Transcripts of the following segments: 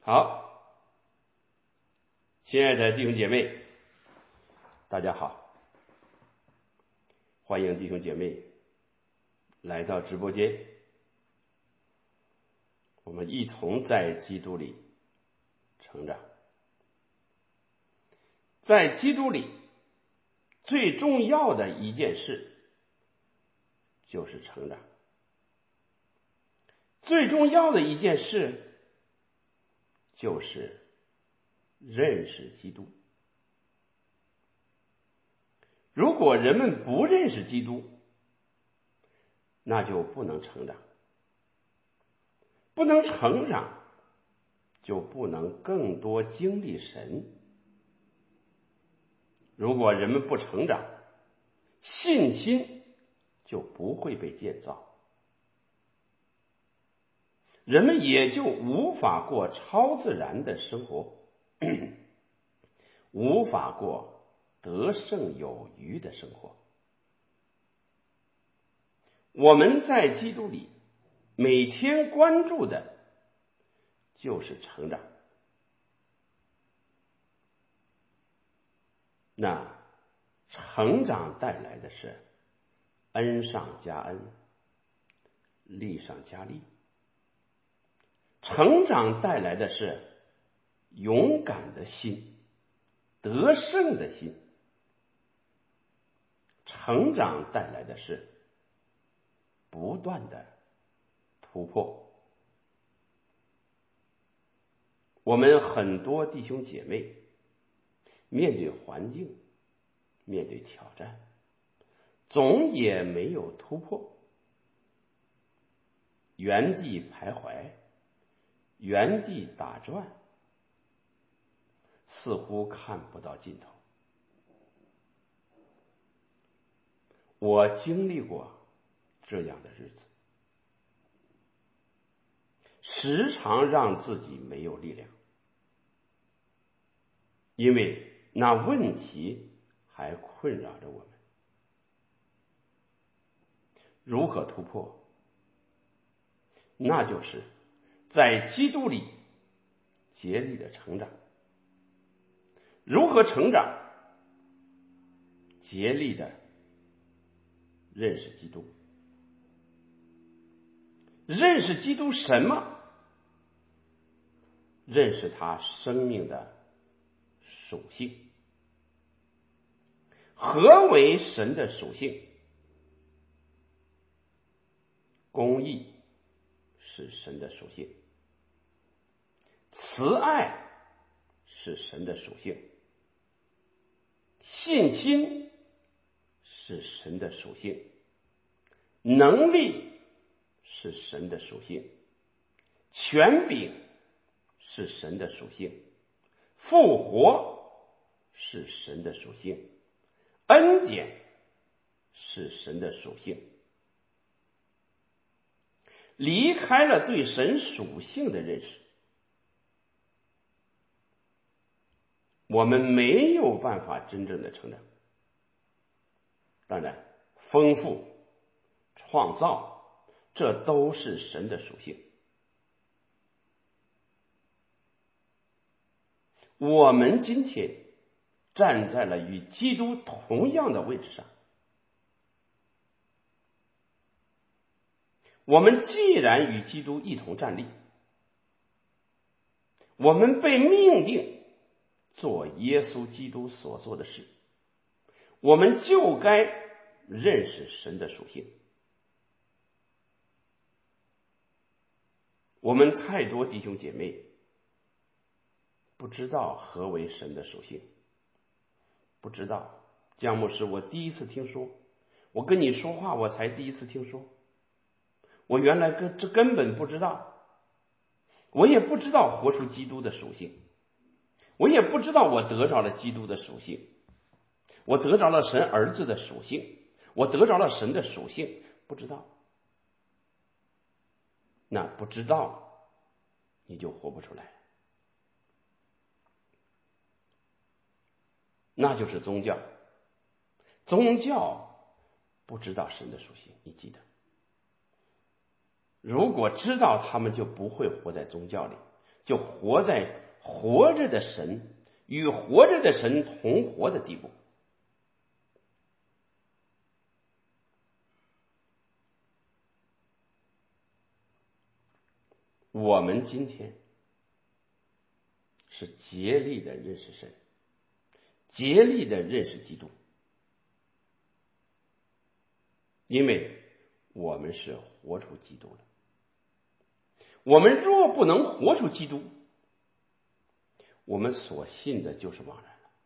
好，亲爱的弟兄姐妹，大家好，欢迎弟兄姐妹来到直播间，我们一同在基督里成长。在基督里最重要的一件事就是成长，最重要的一件事就是认识基督。如果人们不认识基督，那就不能成长，不能成长，就不能更多经历神。如果人们不成长，信心就不会被建造，人们也就无法过超自然的生活，无法过得胜有余的生活。我们在基督里每天关注的就是成长。那成长带来的是恩上加恩，利上加利。成长带来的是勇敢的心，得胜的心。成长带来的是不断的突破。我们很多弟兄姐妹面对环境，面对挑战，总也没有突破，原地徘徊，原地打转，似乎看不到尽头。我经历过这样的日子，时常让自己没有力量，因为那问题还困扰着我们。如何突破？那就是在基督里竭力的成长。如何成长？竭力的认识基督。认识基督什么？认识他生命的属性。何为神的属性？公义是神的属性，慈爱是神的属性，信心是神的属性，能力是神的属性，权柄是神的属性，复活是神的属性，恩典是神的属性。离开了对神属性的认识，我们没有办法真正的成长。当然，丰富、创造，这都是神的属性。我们今天站在了与基督同样的位置上，我们既然与基督一同站立，我们被命定做耶稣基督所做的事，我们就该认识神的属性。我们太多弟兄姐妹不知道何为神的属性，不知道。姜牧师，我第一次听说，我跟你说话我才第一次听说，我原来这根本不知道，我也不知道活出基督的属性，我也不知道我得着了基督的属性，我得着了神儿子的属性，我得着了神的属性，不知道。那不知道你就活不出来，那就是宗教。宗教不知道神的属性，你记得，如果知道他们就不会活在宗教里， 就活在活着的神与活着的神同活的地步。我们今天是竭力的认识神，竭力的认识基督，因为我们是活出基督了。我们若不能活出基督，我们所信的就是枉然了。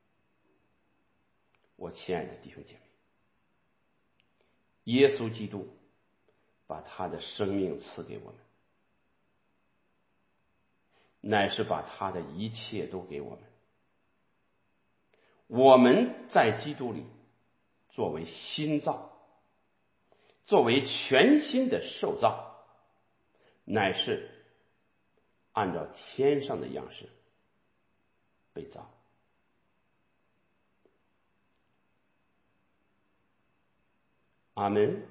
我亲爱的弟兄姐妹，耶稣基督把他的生命赐给我们，乃是把他的一切都给我们。我们在基督里作为新造，作为全新的受造，乃是按照天上的样式被造。阿们。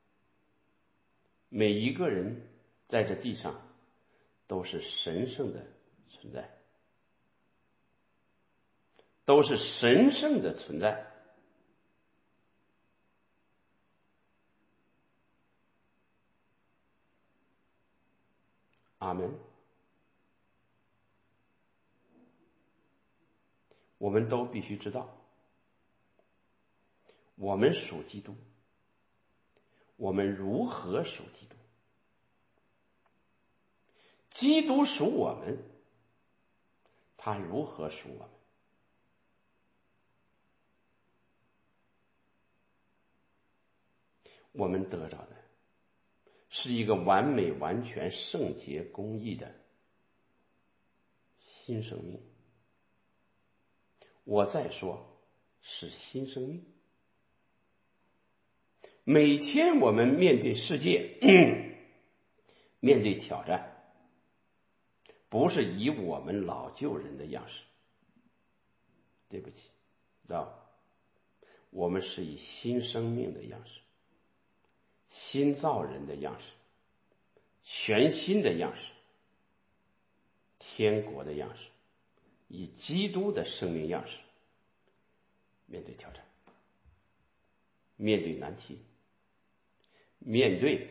每一个人在这地上都是神圣的存在，都是神圣的存在。阿们。我们都必须知道，我们属基督，我们如何属基督？基督属我们，他如何属我们？我们得着的是一个完美、完全、圣洁、公义的新生命。我再说，是新生命。每天我们面对世界，面对挑战，不是以我们老旧人的样式，对不起，知道？我们是以新生命的样式，新造人的样式，全新的样式，天国的样式，以基督的生命样式面对挑战，面对难题，面对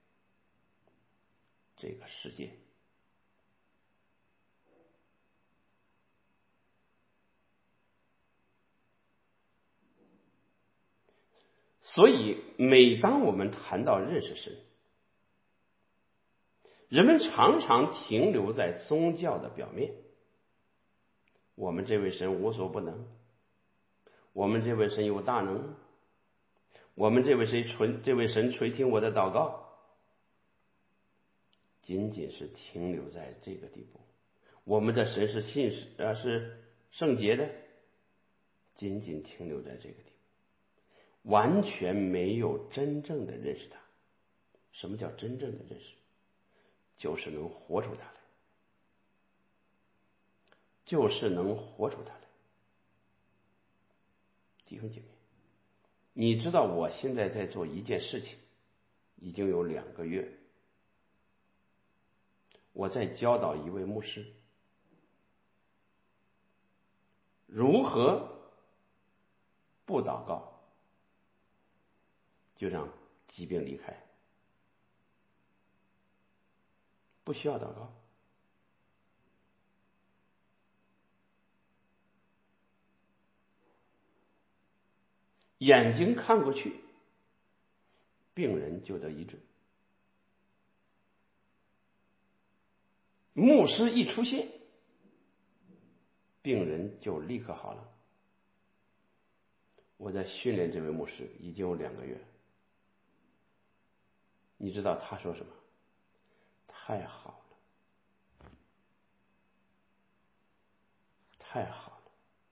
这个世界。所以每当我们谈到认识神，人们常常停留在宗教的表面。我们这位神无所不能，我们这位神有大能，我们这位神垂听我的祷告，仅仅是停留在这个地步。我们的神是是圣洁的，仅仅停留在这个地步，完全没有真正的认识他。什么叫真正的认识？就是能活出他来，就是能活出他来。弟兄姐妹，你知道我现在在做一件事情，已经有2个月，我在教导一位牧师如何不祷告就让疾病离开，不需要祷告。眼睛看过去，病人就得医治。牧师一出现，病人就立刻好了。我在训练这位牧师已经有2个月，你知道他说什么？太好了，太好了。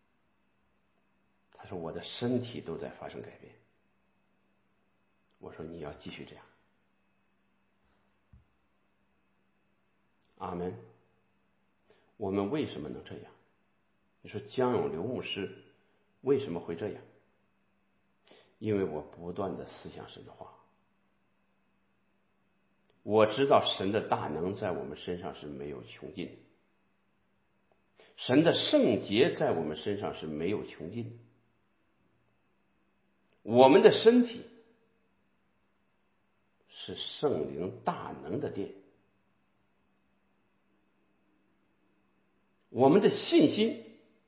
他说我的身体都在发生改变。我说你要继续这样。阿们。我们为什么能这样？你说江永流牧师为什么会这样？因为我不断的思想神的话， 我知道神的大能在我们身上是没有穷尽的，神的圣洁在我们身上是没有穷尽的。我们的身体是圣灵大能的殿，我们的信心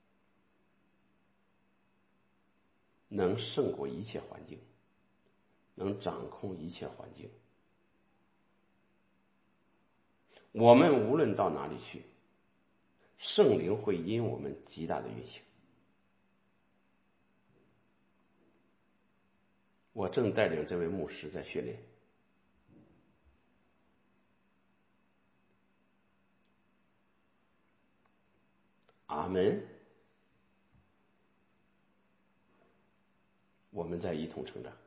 能胜过一切环境，能掌控一切环境。我们无论到哪里去，圣灵会因我们极大的运行。我正带领这位牧师在训练。阿门。我们在一同成长。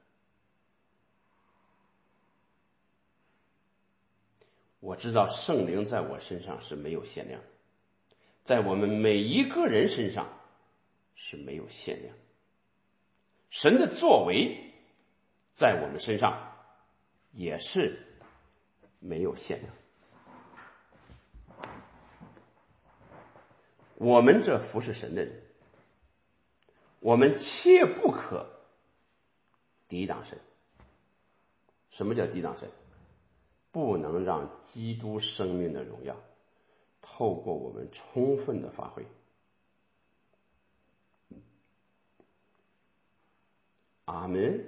我知道圣灵在我身上是没有限量的，在我们每一个人身上是没有限量。神的作为在我们身上也是没有限量。我们这服侍神的人，我们切不可抵挡神。什么叫抵挡神？不能让基督生命的荣耀透过我们充分的发挥。阿门。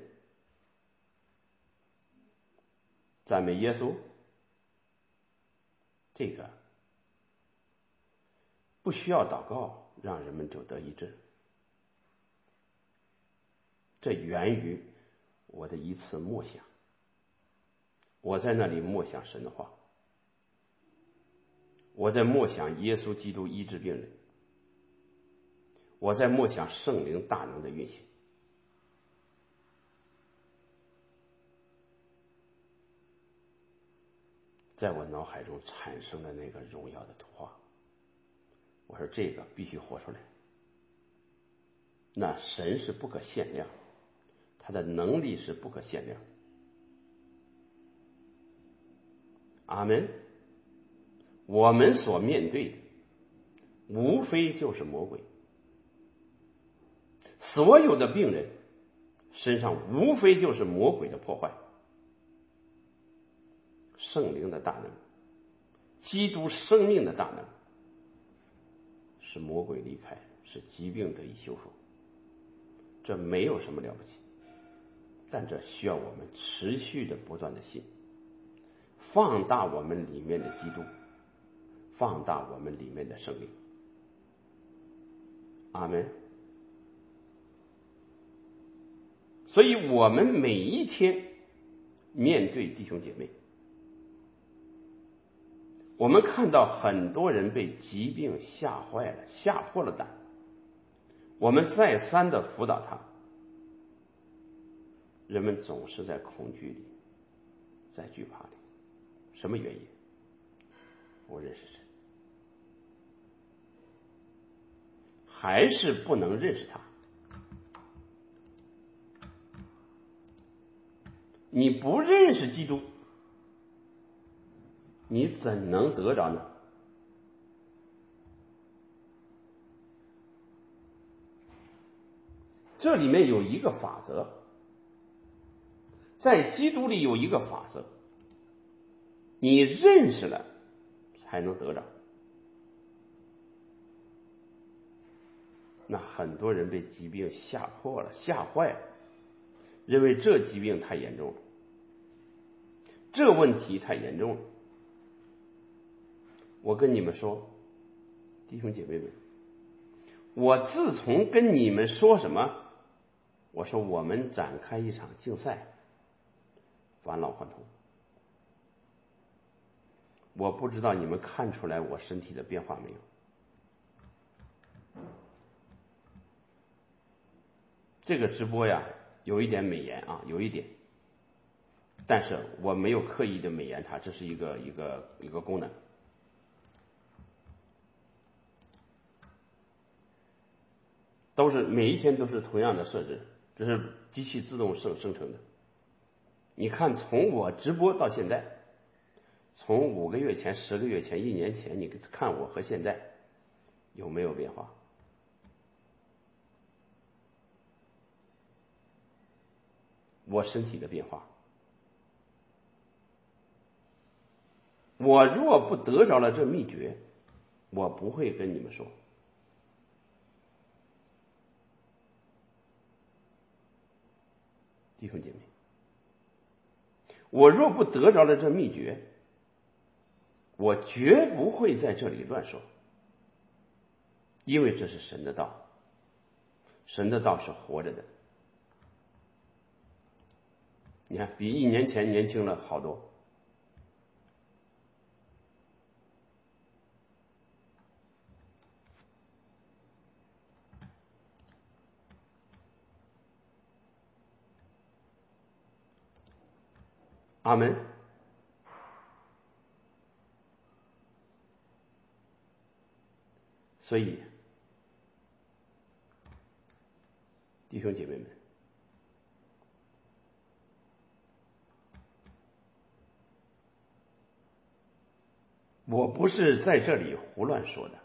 赞美耶稣。这个不需要祷告让人们就得医治，这源于我的一次默想。我在那里默想神的话，我在默想耶稣基督医治病人，我在默想圣灵大能的运行。在我脑海中产生了那个荣耀的图画。我说这个必须活出来。那神是不可限量，他的能力是不可限量。阿门。我们所面对的无非就是魔鬼，所有的病人身上无非就是魔鬼的破坏。圣灵的大能，基督生命的大能，使魔鬼离开，使疾病得以修复。这没有什么了不起，但这需要我们持续的不断的信，放大我们里面的基督，放大我们里面的生命。阿门。所以我们每一天面对弟兄姐妹，我们看到很多人被疾病吓坏了，吓破了胆，我们再三的辅导他，人们总是在恐惧里，在惧怕里。什么原因？不认识神，还是不能认识他。你不认识基督，你怎能得着呢？这里面有一个法则，在基督里有一个法则，你认识了才能得着。那很多人被疾病吓破了，吓坏了，认为这疾病太严重了，这问题太严重了。我跟你们说，弟兄姐妹们，我自从跟你们说什么，我说我们展开一场竞赛，返老还童。我不知道你们看出来我身体的变化没有？这个直播呀，有一点美颜啊，有一点，但是我没有刻意的美颜它，这是一个功能。都是每一天都是同样的设置，这是机器自动生成的。你看，从我直播到现在， 从5个月前、10个月前、1年前，你看我和现在有没有变化？我身体的变化，我若不得着了这秘诀，我不会跟你们说。弟兄姐妹，我若不得着了这秘诀，我绝不会在这里乱说，因为这是神的道，神的道是活着的。你看，比1年前年轻了好多。阿门。所以，弟兄姐妹们，我不是在这里胡乱说的。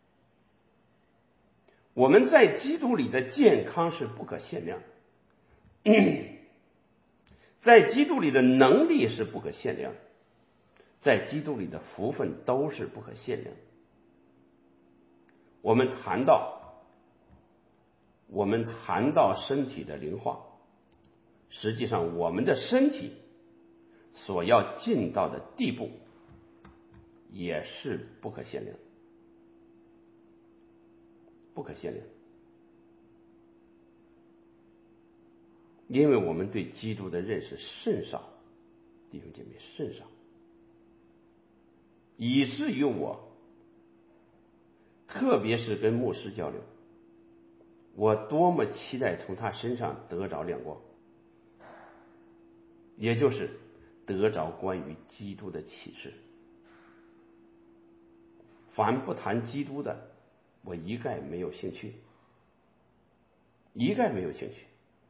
我们在基督里的健康是不可限量的，在基督里的能力是不可限量的，在基督里的福分都是不可限量的。我们谈到身体的灵化，实际上我们的身体所要进到的地步也是不可限量，不可限量。因为我们对基督的认识甚少，弟兄姐妹，甚少，以至于我特别是跟牧师交流，我多么期待从他身上得着亮光，也就是得着关于基督的启示。凡不谈基督的，我一概没有兴趣，一概没有兴趣。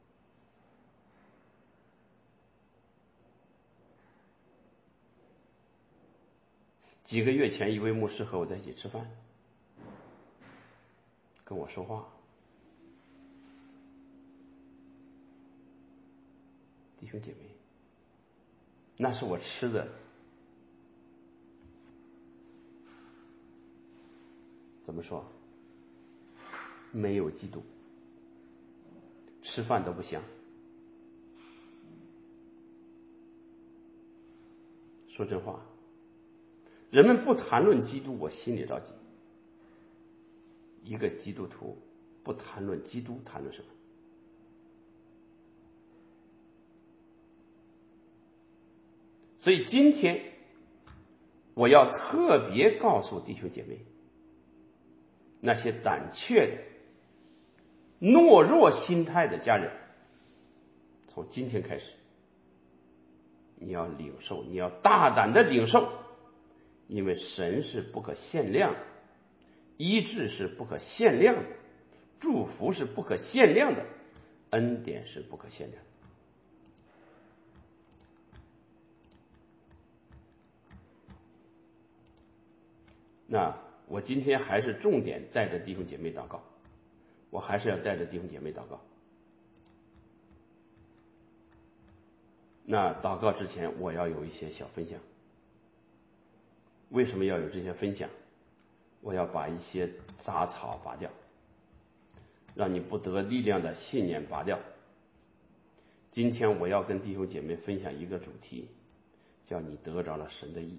几个月前，一位牧师和我在一起吃饭，跟我说话，弟兄姐妹，那是我吃的，怎么说？没有基督，吃饭都不香。说真话，人们不谈论基督，我心里着急。一个基督徒不谈论基督，谈论什么？所以今天我要特别告诉弟兄姐妹，那些胆怯的、懦弱心态的家人，从今天开始，你要领受，你要大胆的领受，因为神是不可限量的，医治是不可限量的，祝福是不可限量的，恩典是不可限量的。那我今天还是重点带着弟兄姐妹祷告，我还是要带着弟兄姐妹祷告。那祷告之前，我要有一些小分享。为什么要有这些分享？我要把一些杂草拔掉，让你不得力量的信念拔掉。今天我要跟弟兄姐妹分享一个主题，叫你得着了神的义。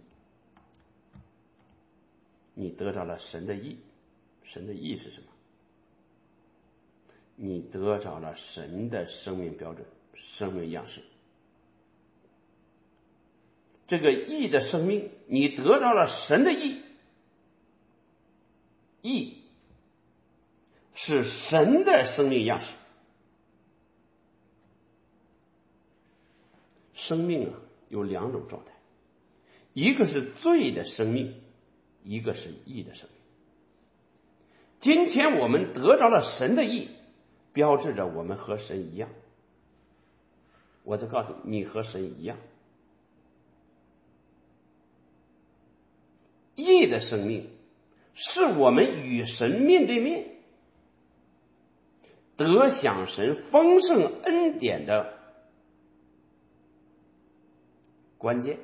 你得着了神的义，神的义是什么？你得着了神的生命标准、生命样式。这个义的生命，你得着了神的义，义是神的生命样式。生命啊，有2种状态，一个是罪的生命，一个是义的生命。今天我们得着了神的义，标志着我们和神一样。我就告诉你，你和神一样。 义的生命是我们与神面对面，得享神丰盛恩典的关键。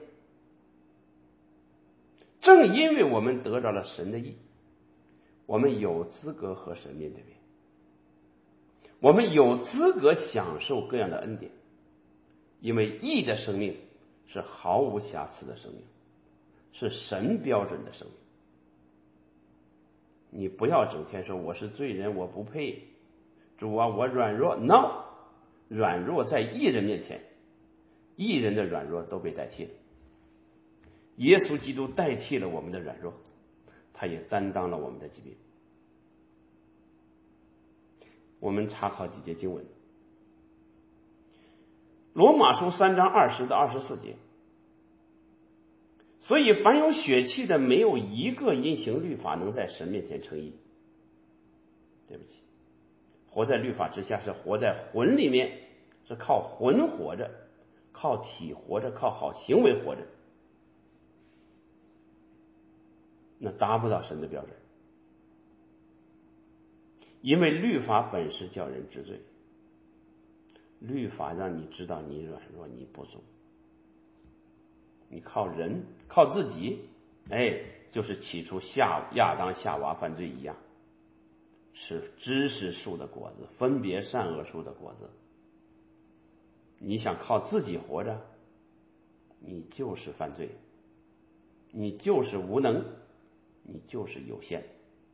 正因为我们得到了神的义，我们有资格和神面对面，我们有资格享受各样的恩典，因为义的生命是毫无瑕疵的生命，是神标准的生命。你不要整天说我是罪人，我不配，主啊我软弱。 No， 软弱在义人面前，义人的软弱都被代替了。耶稣基督代替了我们的软弱，他也担当了我们的疾病。我们查考几节经文，罗马书3章20到24节。所以凡有血气的，没有一个因行律法能在神面前称义。对不起，活在律法之下是活在魂里面，是靠魂活着，靠体活着，靠好行为活着，那达不到神的标准。因为律法本是叫人知罪，律法让你知道你软弱，你不足。你靠人靠自己，就是起初亚当夏娃犯罪一样，是知识树的果子，分别善恶树的果子。你想靠自己活着，你就是犯罪，你就是无能，你就是有限。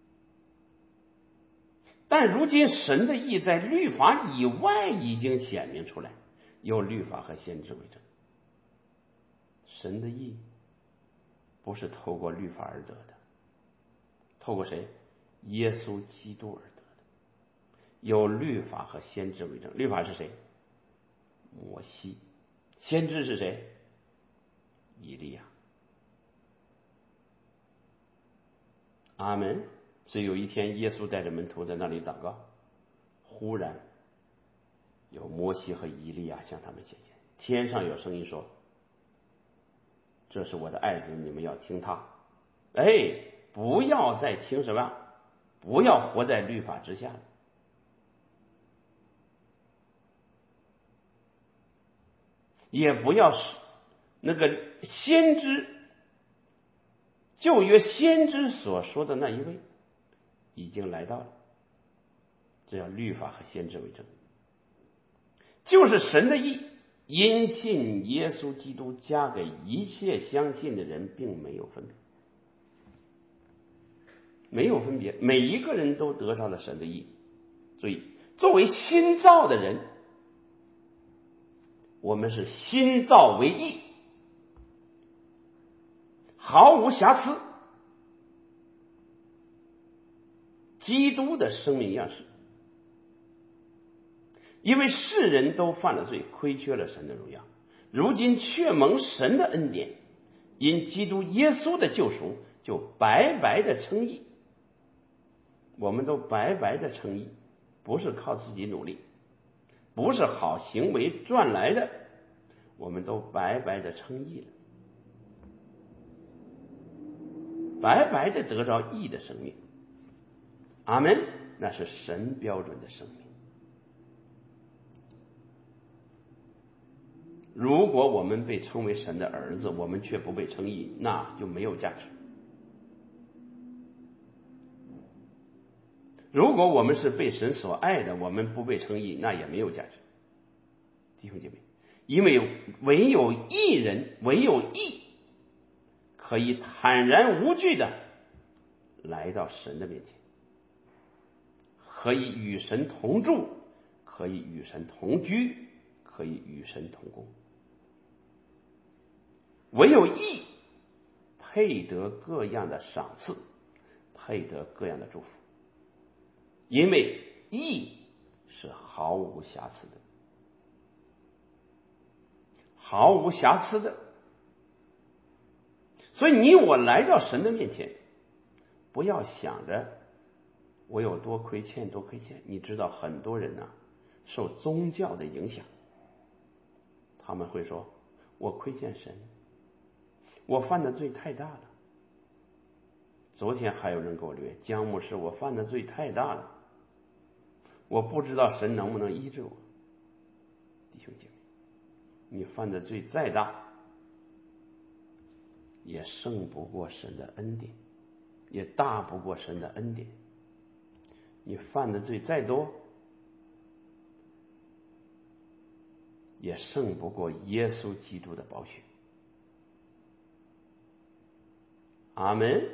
但如今神的义在律法以外已经显明出来，有律法和先知为证。神的义不是透过律法而得的，透过谁？耶稣基督而得的。有律法和先知为证。律法是谁？摩西。先知是谁？以利亚。阿门。所以有一天耶稣带着门徒在那里祷告，忽然有摩西和以利亚向他们显现，天上有声音说，这是我的爱子，你们要听他。不要再听什么，不要活在律法之下了。也不要那个先知，旧约先知所说的那一位已经来到了，这叫律法和先知为证，就是神的义，因信耶稣基督加给一切相信的人，并没有分别，没有分别，每一个人都得到了神的义。所以作为新造的人，我们是新造为义，毫无瑕疵，基督的生命样式。因为世人都犯了罪，亏缺了神的荣耀，如今却蒙神的恩典，因基督耶稣的救赎，就白白的称义。我们都白白的称义，不是靠自己努力，不是好行为赚来的，我们都白白的称义了，白白的得着义的生命。阿门。那是神标准的生命。如果我们被称为神的儿子，我们却不被称义，那就没有价值。如果我们是被神所爱的，我们不被称义，那也没有价值。弟兄姐妹，因为唯有义人，唯有义可以坦然无惧的来到神的面前，可以与神同住，可以与神同居，可以与神同工。唯有义配得各样的赏赐，配得各样的祝福，因为义是毫无瑕疵的，毫无瑕疵的。所以你我来到神的面前，不要想着我有多亏欠多亏欠。你知道很多人受宗教的影响，他们会说我亏欠神，我犯的罪太大了， 昨天还有人给我留言，姜牧师，我犯的罪太大了，我不知道神能不能医治我。弟兄姐妹，你犯的罪再大，也胜不过神的恩典，也大不过神的恩典。你犯的罪再多，也胜不过耶稣基督的宝血。阿门。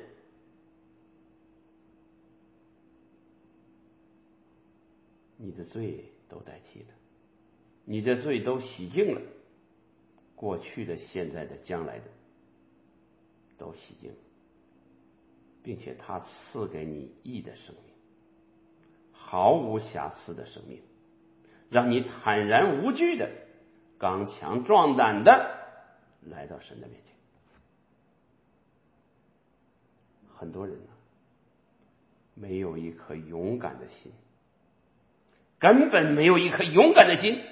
你的罪都代替了，你的罪都洗净了，过去的、现在的、将来的都洗净了，并且他赐给你义的生命，毫无瑕疵的生命，让你坦然无惧的、刚强壮胆的来到神的面前。很多人没有一颗勇敢的心，根本没有一颗勇敢的心，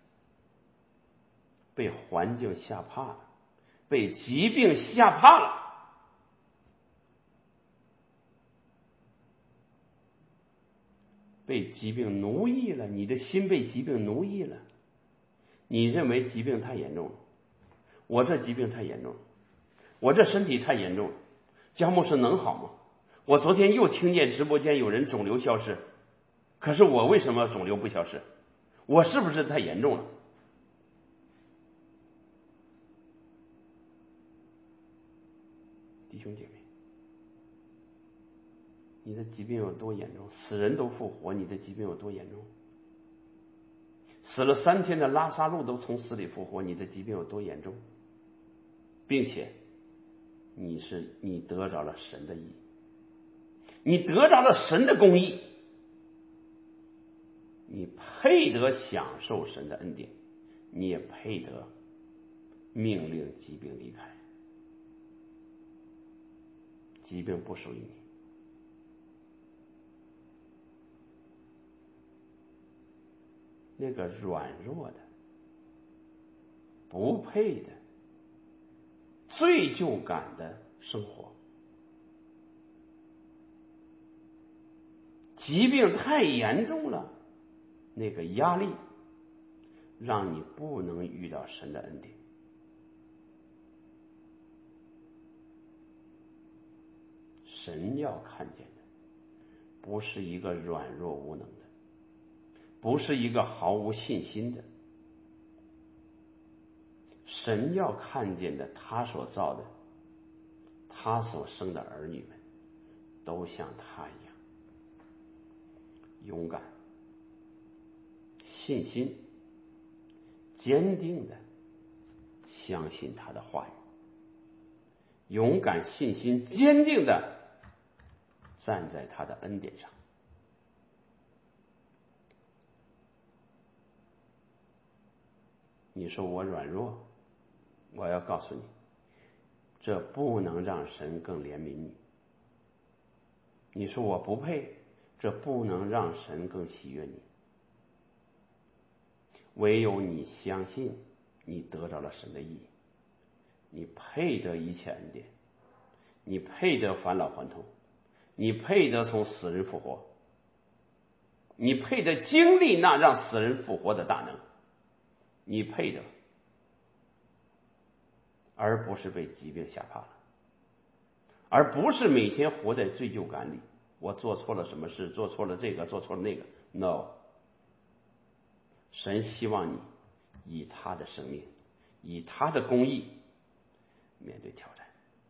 被环境吓怕了，被疾病吓怕了，被疾病奴役了，你的心被疾病奴役了。你认为疾病太严重了，我这疾病太严重了，我这身体太严重了，姜牧师能好吗？我昨天又听见直播间有人肿瘤消失，可是我为什么肿瘤不消失？我是不是太严重了？弟兄姐妹，你的疾病有多严重？死人都复活，你的疾病有多严重？死了3天的拉撒路都从死里复活，你的疾病有多严重？并且你得着了神的义，你得着了神的公义，你配得享受神的恩典，你也配得命令疾病离开。疾病不属于你。那个软弱的、不配的、罪疚感的生活，疾病太严重了，那个压力让你不能遇到神的恩典。神要看见的不是一个软弱无能的，不是一个毫无信心的，神要看见的，他所造的，他所生的儿女们都像他一样勇敢、信心、坚定的相信他的话语，勇敢、信心、坚定的站在他的恩典上。你说我软弱，我要告诉你，这不能让神更怜悯你。你说我不配，这不能让神更喜悦你。唯有你相信你得着了神的义，你配得一切恩典，你配得返老还童，你配得从死人复活，你配得经历那让死人复活的大能，你配得，而不是被疾病吓怕了，而不是每天活在罪疚感里，我做错了什么事，做错了这个，做错了那个。 No， 神希望你以他的生命，以他的公义面对挑战，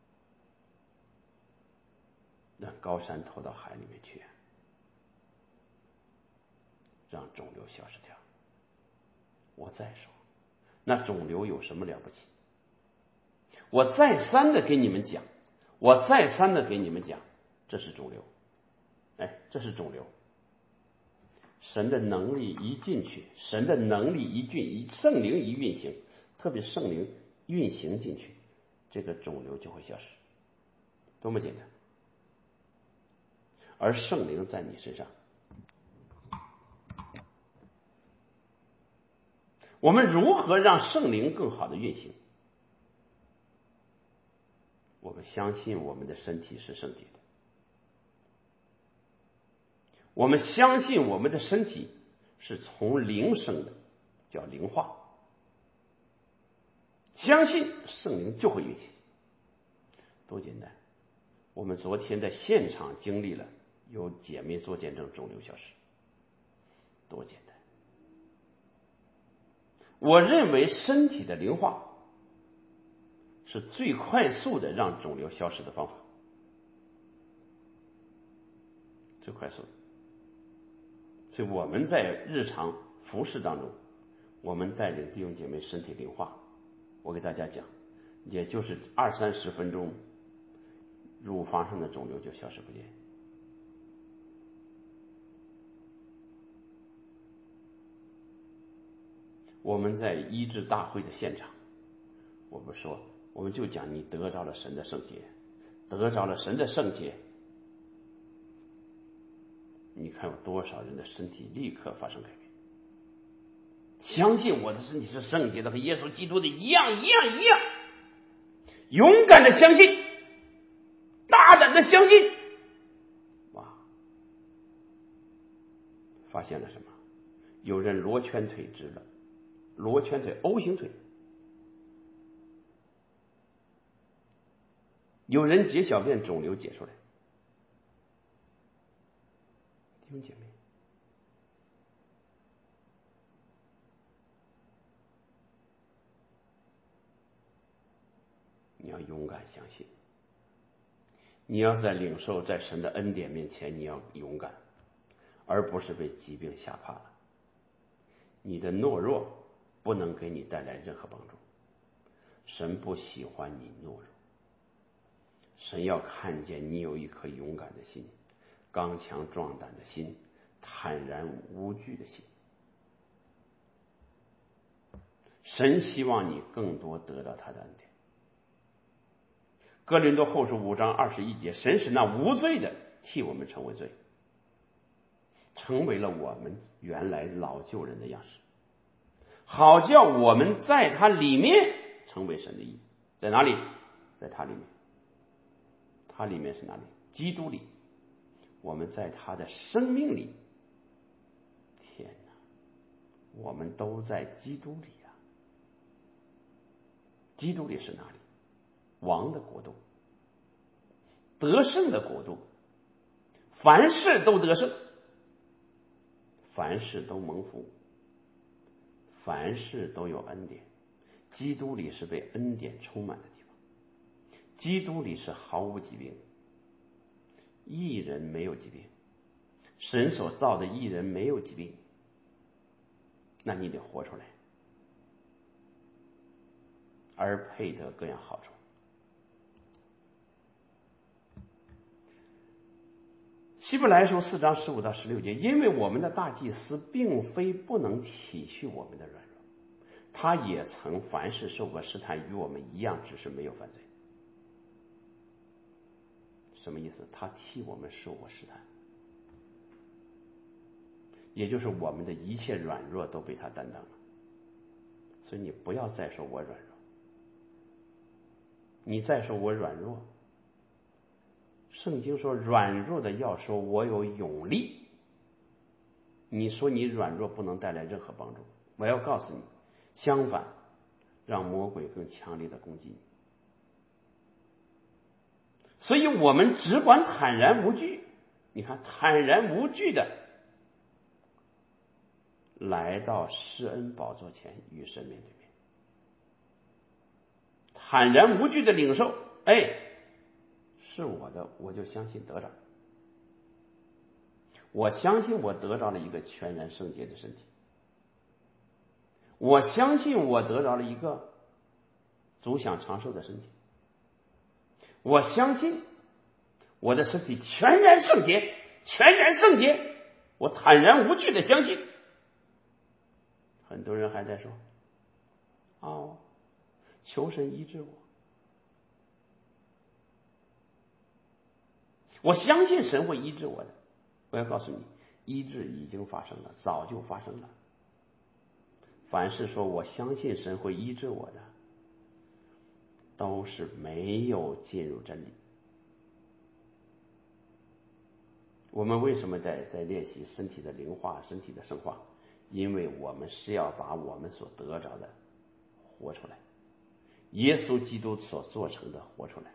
让高山投到海里面去，让肿瘤消失掉。我再说，那肿瘤有什么了不起？我再三的给你们讲，这是肿瘤，这是肿瘤。神的能力一进去，神的能力圣灵一运行，特别圣灵运行进去，这个肿瘤就会消失，多么简单。而圣灵在你身上，我们如何让圣灵更好的运行？我们相信我们的身体是圣洁的， 我们相信我们的身体是从灵生的，叫灵化。相信圣灵就会运行，多简单。我们昨天在现场经历了，有姐妹做见证，肿瘤消失，多简单。我认为身体的灵化是最快速的让肿瘤消失的方法，最快速的。所以我们在日常服事当中，我们带领弟兄姐妹身体灵化，我给大家讲，也就是20-30分钟，乳房上的肿瘤就消失不见。我们在医治大会的现场，我不说，我们就讲你得着了神的圣洁，得着了神的圣洁，你看有多少人的身体立刻发生改变。相信我的身体是圣洁的，和耶稣基督的一样，勇敢的相信，大胆的相信。哇，发现了什么？有人罗圈腿直了，罗圈腿 O 型腿，有人解小便肿瘤解出来。弟兄姐妹，你要勇敢相信，你要在领受在神的恩典面前，你要勇敢，而不是被疾病吓怕了。你的懦弱不能给你带来任何帮助，神不喜欢你懦弱，神要看见你有一颗勇敢的心，刚强壮胆的心，坦然无惧的心。神希望你更多得到他的恩典。哥林多后书5章21节，神使那无罪的替我们成为罪，成为了我们原来老旧人的样式，好叫我们在他里面成为神的义。在哪里？在他里面。他里面是哪里？基督里。我们在他的生命里。天哪，我们都在基督里啊！基督里是哪里？王的国度，得胜的国度，凡事都得胜，凡事都蒙福，凡事都有恩典。基督里是被恩典充满的地方，基督里是毫无疾病，义人没有疾病，神所造的义人没有疾病，那你得活出来，而配得各样好处。希伯来书4章15到16节，因为我们的大祭司并非不能体恤我们的软弱，他也曾凡事受过试探，与我们一样，只是没有犯罪。什么意思？他替我们受过试探，也就是我们的一切软弱都被他担当了。所以你不要再说我软弱，你再说我软弱，圣经说软弱的要说我有勇力。你说你软弱不能带来任何帮助，我要告诉你，相反，让魔鬼更强烈的攻击你。所以我们只管坦然无惧，你看，坦然无惧的来到施恩宝座前与神面对面，坦然无惧的领受，是我的，我就相信得着。我相信我得着了一个全然圣洁的身体，我相信我得着了一个足享长寿的身体，我相信我的身体全然圣洁，全然圣洁，我坦然无惧的相信。很多人还在说求神医治我，我相信神会医治我的。我要告诉你，医治已经发生了，早就发生了。凡是说我相信神会医治我的，都是没有进入真理。 我们为什么在练习身体的灵化、身体的圣化？因为我们是要把我们所得着的活出来，耶稣基督所做成的活出来。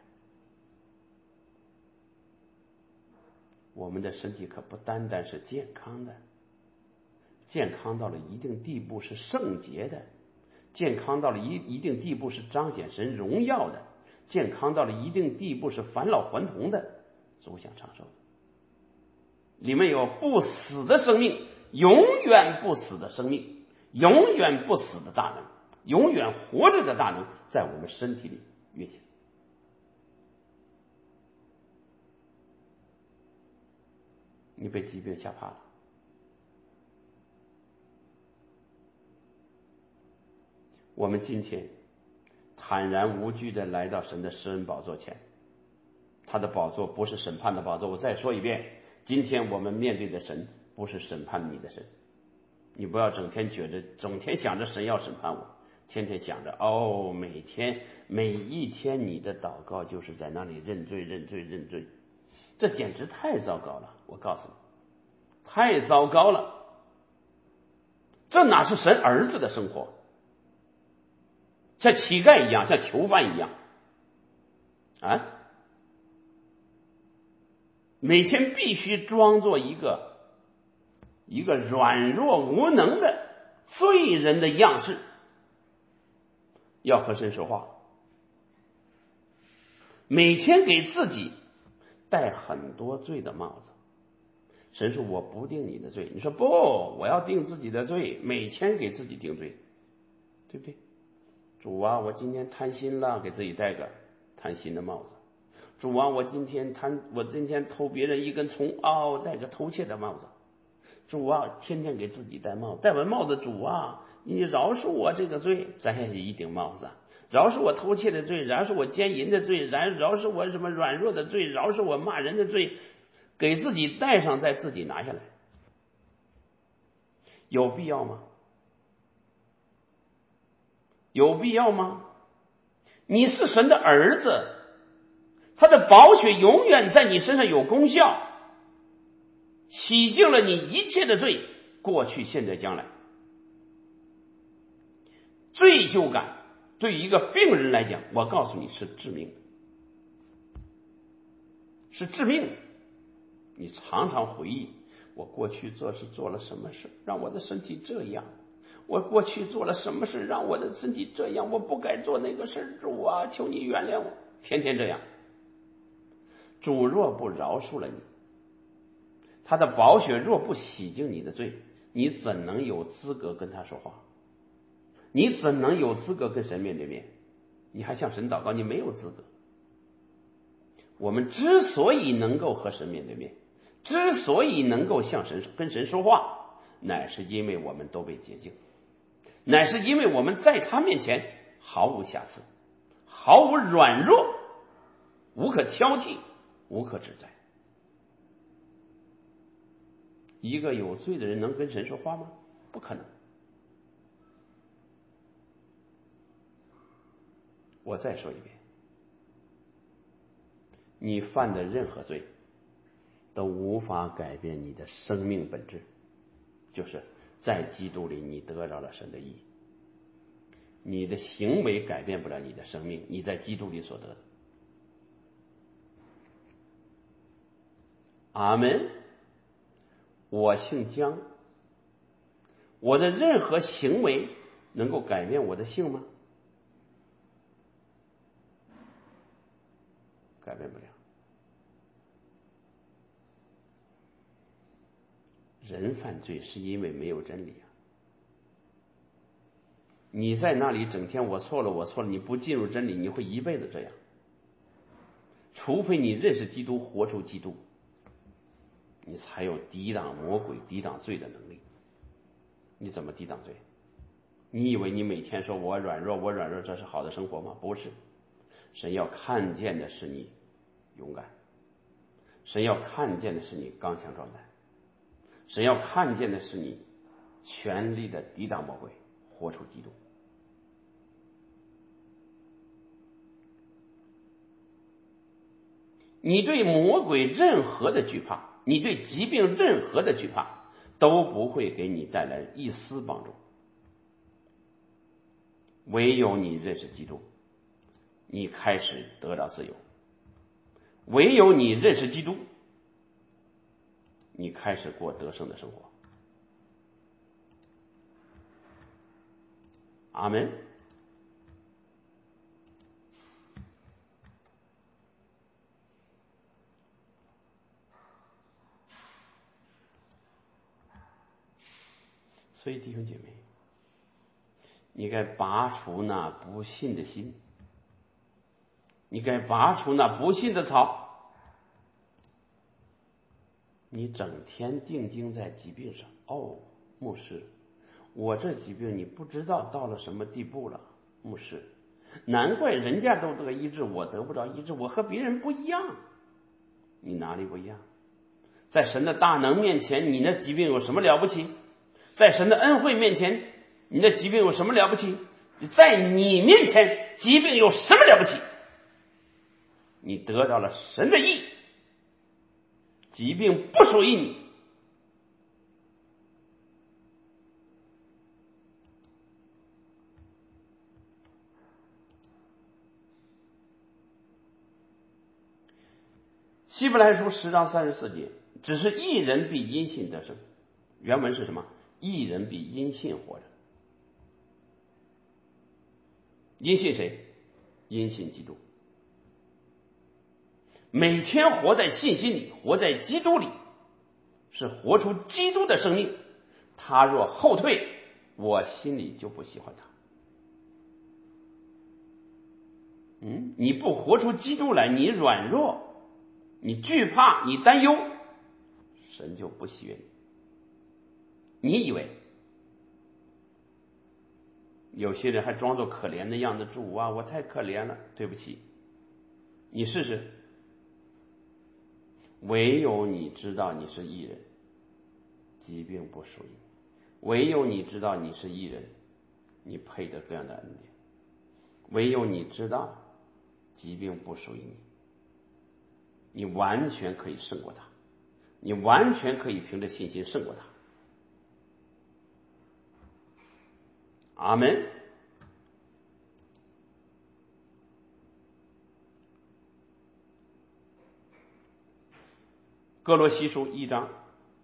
我们的身体可不单单是健康的，健康到了一定地步是圣洁的，健康到了一定地步是彰显神荣耀的，健康到了一定地步是返老还童的，走向长寿的。里面有不死的生命，永远不死的生命，永远不死的大能，永远活着的大能在我们身体里运行。你被疾病吓怕了，我们今天坦然无惧地来到神的施恩宝座前，他的宝座不是审判的宝座。我再说一遍，今天我们面对的神不是审判你的神。你不要整天想着神要审判我，天天想着每一天你的祷告就是在那里认罪，这简直太糟糕了。我告诉你，太糟糕了，这哪是神儿子的生活？像乞丐一样，像囚犯一样啊！每天必须装作一个软弱无能的罪人的样式，要和神说话，每天给自己戴很多罪的帽子。神说我不定你的罪，你说不，我要定自己的罪，每天给自己定罪，对不对？主啊，我今天贪心了，给自己戴个贪心的帽子。主啊，我今天偷别人一根葱，戴个偷窃的帽子。主啊，天天给自己戴帽子，戴完帽子，主啊，你饶恕我这个罪，摘下去一顶帽子，饶恕我偷窃的罪，饶恕我奸淫的罪，饶恕我什么软弱的罪，饶恕我骂人的罪，给自己戴上，再自己拿下来，有必要吗？有必要吗？你是神的儿子，他的宝血永远在你身上有功效，洗净了你一切的罪，过去现在将来。罪疚感对于一个病人来讲，我告诉你是致命的，是致命的。你常常回忆我过去做了什么事让我的身体这样，我过去做了什么事让我的身体这样，我不该做那个事，主啊，求你原谅我。天天这样，主若不饶恕了你，他的宝血若不洗净你的罪，你怎能有资格跟他说话？你怎能有资格跟神面对面？你还向神祷告，你没有资格。我们之所以能够和神面对面，之所以能够跟神说话，乃是因为我们都被洁净，乃是因为我们在他面前毫无瑕疵，毫无软弱，无可挑剔，无可指摘。一个有罪的人能跟神说话吗？不可能。我再说一遍，你犯的任何罪都无法改变你的生命本质，就是在基督里你得着了神的义。你的行为改变不了你的生命，你在基督里所得的。阿们。我姓姜，我的任何行为能够改变我的姓吗？改变不了。人犯罪是因为没有真理啊！你在那里整天我错了，你不进入真理，你会一辈子这样。除非你认识基督，活出基督，你才有抵挡魔鬼、抵挡罪的能力。你怎么抵挡罪？你以为你每天说我软弱，这是好的生活吗？不是。神要看见的是你勇敢，神要看见的是你刚强壮胆，神要看见的是你全力的抵挡魔鬼，活出基督。你对魔鬼任何的惧怕， 你对疾病任何的惧怕都不会给你带来一丝帮助。唯有你认识基督，你开始得到自由；唯有你认识基督，你开始过得胜的生活。阿门。所以弟兄姐妹，你该拔除那不信的心，你该拔除那不信的草。你整天定睛在疾病上，牧师，我这疾病你不知道到了什么地步了，牧师，难怪人家都得医治，我得不着医治，我和别人不一样。你哪里不一样？在神的大能面前，你那疾病有什么了不起？在神的恩惠面前，你的疾病有什么了不起？在你面前，疾病有什么了不起？你得到了神的义，疾病不属于你。希伯来书10章34节，只是义人必因信得生。原文是什么？义人必因信活着。因信谁？因信基督。每天活在信心里，活在基督里，是活出基督的生命。他若后退，我心里就不喜欢他。你不活出基督来，你软弱，你惧怕，你担忧，神就不喜悦你。你以为有些人还装作可怜的样子，主啊，我太可怜了。对不起，你试试。唯有你知道你是义人，疾病不属于你；唯有你知道你是义人，你配得这样的恩典；唯有你知道疾病不属于你，你完全可以胜过它，你完全可以凭着信心胜过它。阿门。哥罗西书1章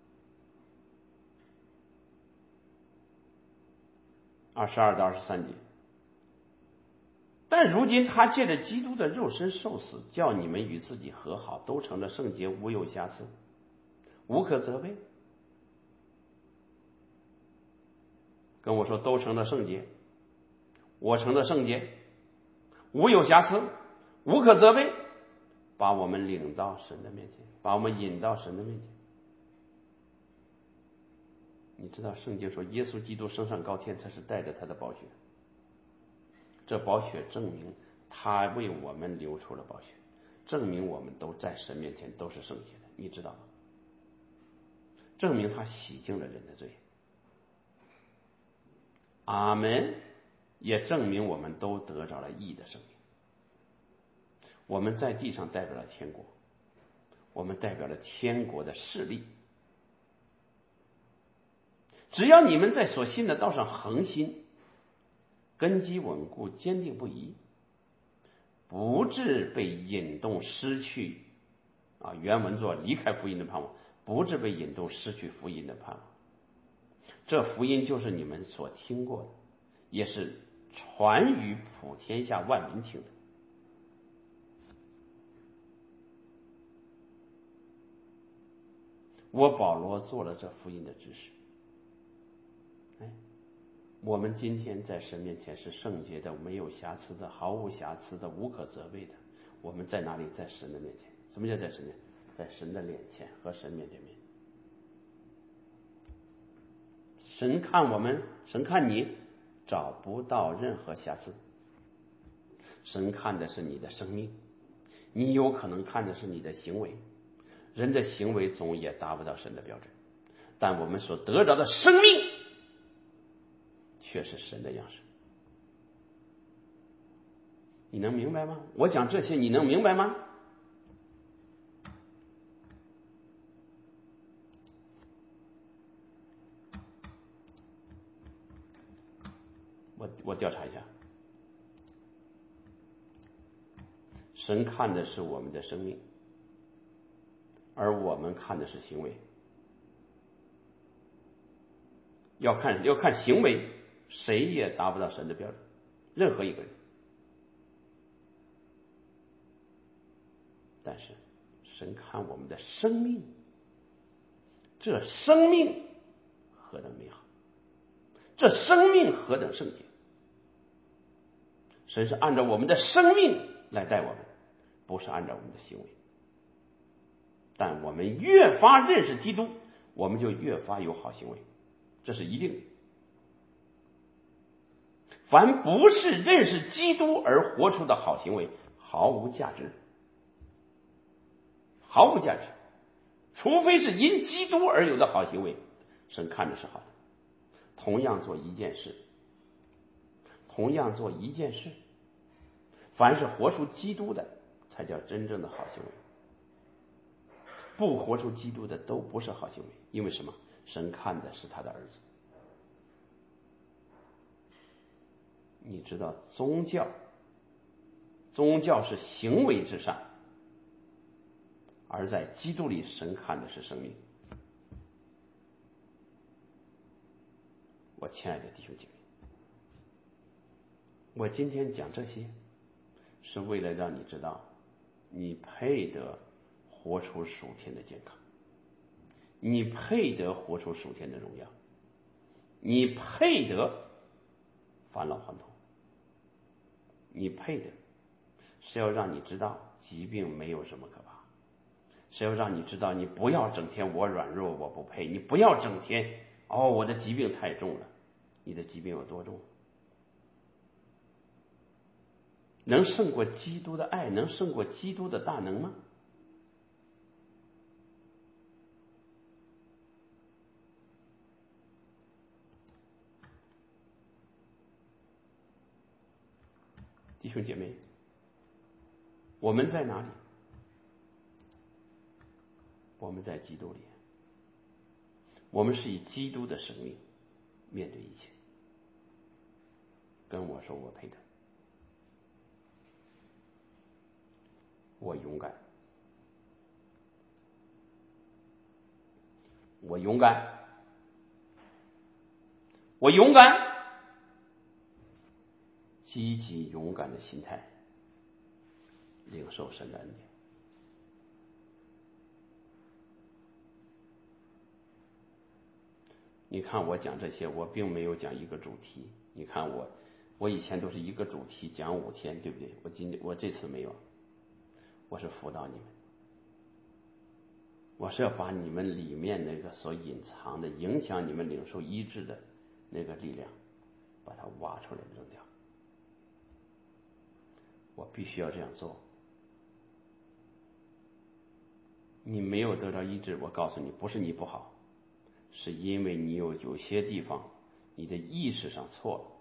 22到23节。但如今他借着基督的肉身受死，叫你们与自己和好，都成了圣洁，无有瑕疵，无可责备。跟我说，都成了圣洁，我成了圣洁，无有瑕疵，无可责备，把我们领到神的面前，把我们引到神的面前。你知道圣经说耶稣基督升上高天，他是带着他的宝血，这宝血证明他为我们流出了宝血，证明我们都在神面前都是圣洁的，你知道吗？证明他洗净了人的罪。阿们。也证明我们都得着了义的生命。我们在地上代表了天国，我们代表了天国的势力。只要你们在所信的道上恒心，根基稳固，坚定不移，不致被引动失去原文作离开福音的盼望，不致被引动失去福音的盼望。这福音就是你们所听过的，也是传于普天下万民听的。我保罗做了这福音的指示。我们今天在神面前是圣洁的，没有瑕疵的，毫无瑕疵的，无可责备的。我们在哪里？在神的面前。什么叫在神面前？在神的脸前和神面对面。神看我们，神看你，找不到任何瑕疵。神看的是你的生命，你有可能看的是你的行为。人的行为总也达不到神的标准，但我们所得着的生命却是神的样式。你能明白吗？我讲这些你能明白吗？ 我调查一下，神看的是我们的生命，而我们看的是行为。要看行为，谁也达不到神的标准，任何一个人。但是神看我们的生命，这生命何等美好，这生命何等圣洁。神是按照我们的生命来待我们，不是按照我们的行为。但我们越发认识基督，我们就越发有好行为，这是一定的。凡不是认识基督而活出的好行为，毫无价值，毫无价值。除非是因基督而有的好行为，神看着是好的。同样做一件事，凡是活出基督的，才叫真正的好行为。不活出基督的都不是好行为，因为什么？神看的是他的儿子。你知道宗教是行为至上，而在基督里神看的是生命。我亲爱的弟兄姐妹，我今天讲这些是为了让你知道你配得活出属天的健康，你配得活出属天的荣耀，你配得返老还童，你配的是要让你知道疾病没有什么可怕，是要让你知道你不要整天我软弱我不配，你不要整天我的疾病太重了。你的疾病有多重？能胜过基督的爱，能胜过基督的大能吗？弟兄姐妹，我们在哪里？我们在基督里，我们是以基督的生命面对一切。跟我说我配得，我勇敢，我勇敢，我勇敢，积极勇敢的心态领受神的恩典。你看我讲这些，我并没有讲一个主题。你看我以前都是一个主题讲5天，对不对？我这次没有，我是辅导你们，我是要把你们里面那个所隐藏的影响你们领受医治的那个力量，把它挖出来扔掉。我必须要这样做。你没有得到医治，我告诉你，不是你不好，是因为你有些地方你的意识上错了，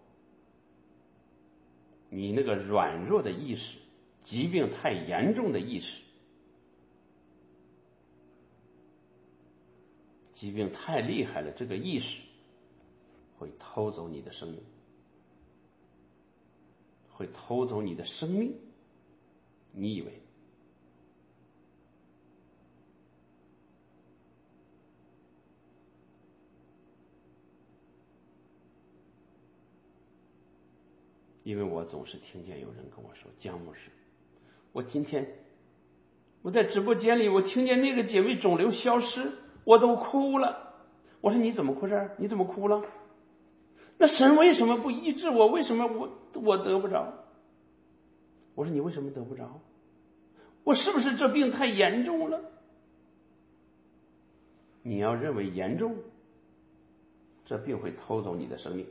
你那个软弱的意识，疾病太严重的意识，疾病太厉害了，这个意识会偷走你的生命，会偷走你的生命。你以为？因为我总是听见有人跟我说，姜牧师，我今天我在直播间里，我听见那个姐妹肿瘤消失，我都哭了。我说你怎么回事？你怎么哭了？那神为什么不医治我？为什么我得不着？我说你为什么得不着？我是不是这病太严重了？你要认为严重，这病会偷走你的生命。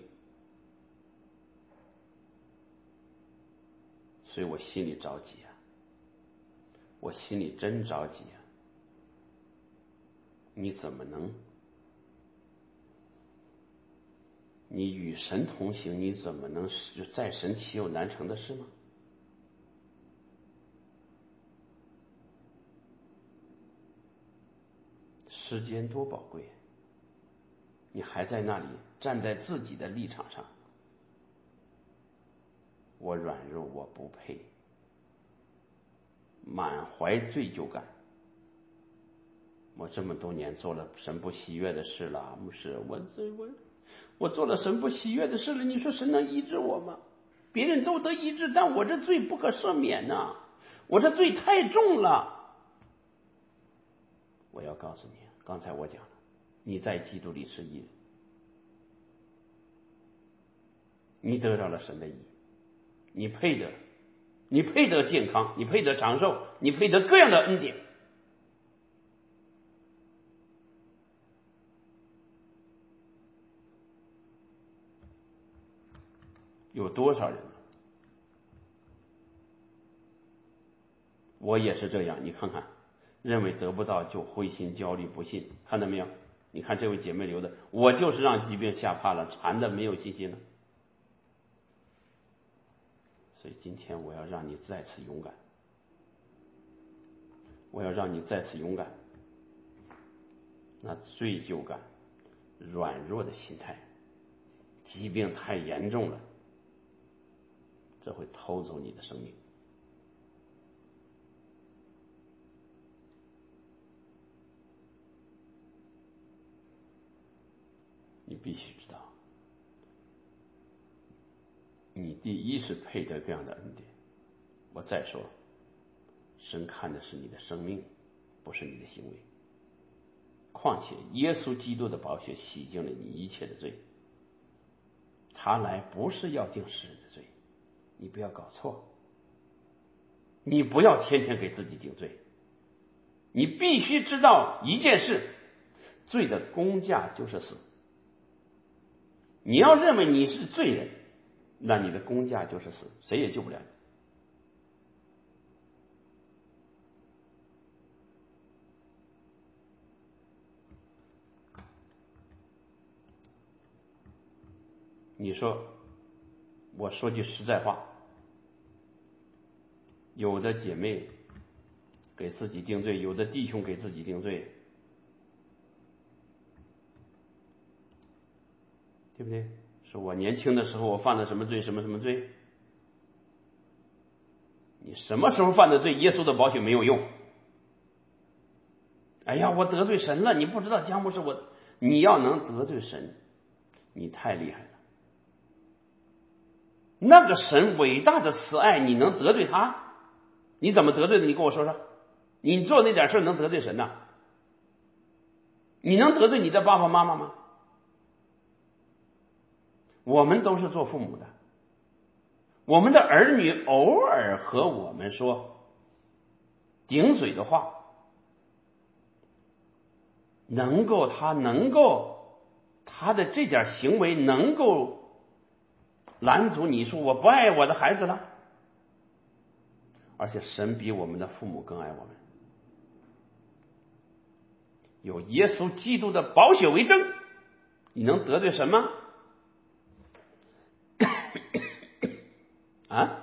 所以我心里着急啊，我心里真着急啊。你怎么能？你与神同行，你怎么能在神岂有难成的事吗？时间多宝贵，你还在那里站在自己的立场上， 我软弱，我不配，满怀罪疚感。我这么多年做了神不喜悦的事了，牧师，我做了神不喜悦的事了，你说神能医治我吗？别人都得医治，但我这罪不可赦免呐，我这罪太重了。我要告诉你，刚才我讲了，你在基督里是义人，你得到了神的义，你配得健康，你配得长寿，你配得各样的恩典。有多少人呢？我也是这样，你看看，认为得不到就灰心焦虑不信，看到没有？你看这位姐妹留的，我就是让疾病吓怕了，馋的没有信心了。所以今天我要让你再次勇敢，我要让你再次勇敢。那罪疚感、软弱的心态，疾病太严重了，这会偷走你的生命。你必须知道，你第一是配得这样的恩典。我再说，神看的是你的生命，不是你的行为。况且耶稣基督的宝血洗净了你一切的罪，他来不是要定世人的罪，你不要搞错，你不要天天给自己定罪。你必须知道一件事，罪的工价就是死。你要认为你是罪人，那你的工价就是死，谁也救不了你。你说，我说句实在话，有的姐妹给自己定罪，有的弟兄给自己定罪，对不对？说我年轻的时候我犯了什么罪，什么什么罪？你什么时候犯的罪，耶稣的宝血没有用。哎呀，我得罪神了，你不知道姜牧师，你要能得罪神，你太厉害了。那个神伟大的慈爱，你能得罪他？你怎么得罪的？你跟我说说。你做那点事能得罪神呐？你能得罪你的爸爸妈妈吗？我们都是做父母的，我们的儿女偶尔和我们说顶嘴的话，他的这点行为能够拦阻你说我不爱我的孩子了？而且神比我们的父母更爱我们，有耶稣基督的宝血为证，你能得罪神吗？啊？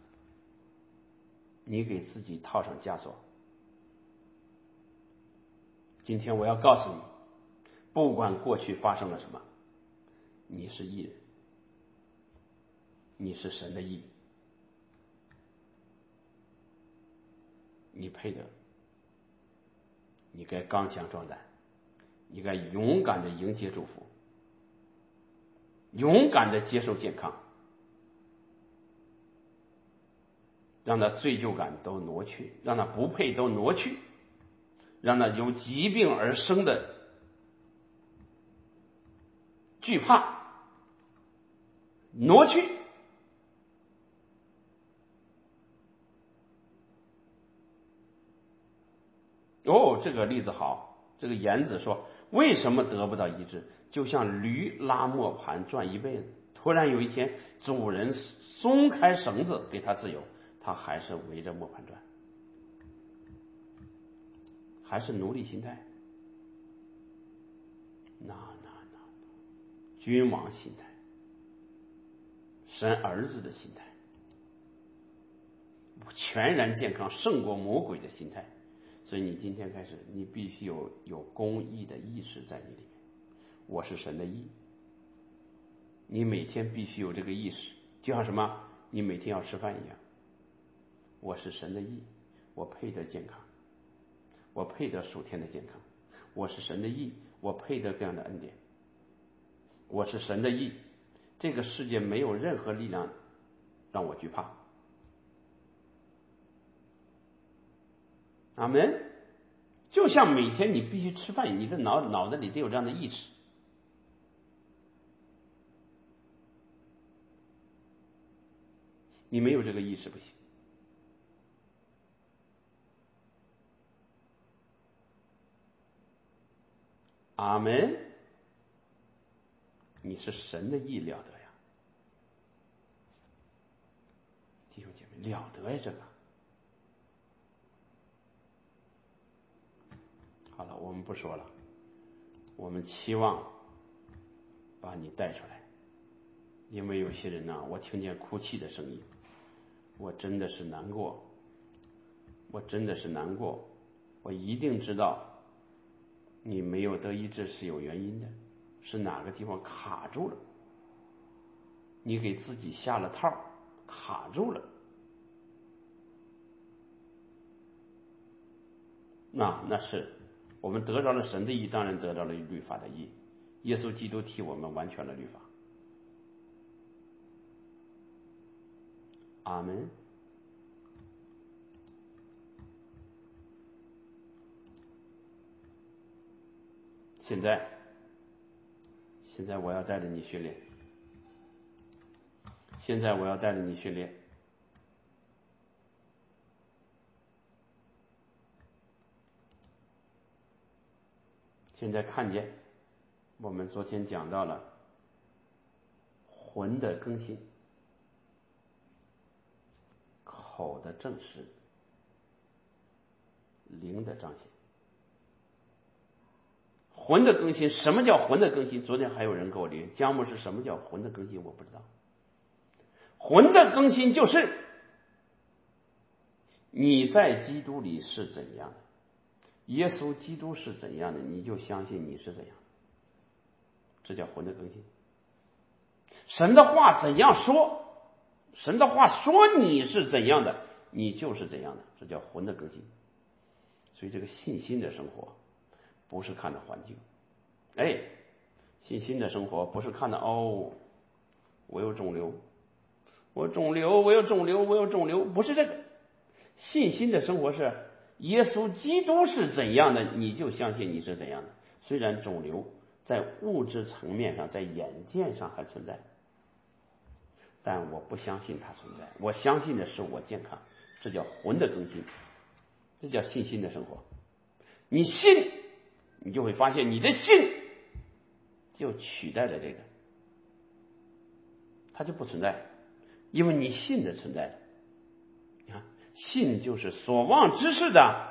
你给自己套上枷锁。今天我要告诉你，不管过去发生了什么，你是义人，你是神的义，你配得，你该刚强壮胆，你该勇敢的迎接祝福，勇敢的接受健康，让那罪疚感都挪去，让那不配都挪去，让那由疾病而生的惧怕挪去。哦，这个例子好。这个言子说，为什么得不到医治？就像驴拉磨盘转一辈子，突然有一天主人松开绳子给他自由，他还是围着磨盘转，还是奴隶心态。那君王心态，神儿子的心态，全然健康胜过魔鬼的心态。所以你今天开始，你必须有公义的意识在你里面。我是神的义，你每天必须有这个意识。就像什么？ 你每天要吃饭一样。我是神的义，我配得健康，我配得属天的健康。我是神的义，我配得这样的恩典。我是神的义，这个世界没有任何力量让我惧怕。阿们。就像每天你必须吃饭，你的脑子里得有这样的意识。你没有这个意识不行。阿们。你是神的意了得呀，弟兄姐妹，了得呀这个。好了，我们不说了，我们期望把你带出来，因为有些人呢，我听见哭泣的声音，我真的是难过，我真的是难过。我一定知道你没有得医治是有原因的，是哪个地方卡住了，你给自己下了套，卡住了。那是我们得着了神的义，当然得着了律法的义。耶稣基督替我们完全了律法。阿们。现在我要带着你训练，现在我要带着你训练。现在看见我们昨天讲到了魂的更新，口的证实，灵的彰显。魂的更新，什么叫魂的更新？昨天还有人给我留言，姜牧师什么叫魂的更新？我不知道。魂的更新就是你在基督里是怎样的，耶稣基督是怎样的，你就相信你是怎样的，这叫魂的更新。神的话怎样说，神的话说你是怎样的，你就是怎样的，这叫魂的更新。所以这个信心的生活不是看的环境，信心的生活不是看的我有肿瘤，我肿瘤，我有肿瘤，我有肿瘤，不是这个。信心的生活是耶稣基督是怎样的，你就相信你是怎样的。虽然肿瘤在物质层面上，在眼见上还存在，但我不相信它存在，我相信的是我健康，这叫魂的更新，这叫信心的生活。你信，你就会发现你的信就取代了这个，它就不存在，因为你信的存在。你看，信就是所望之事的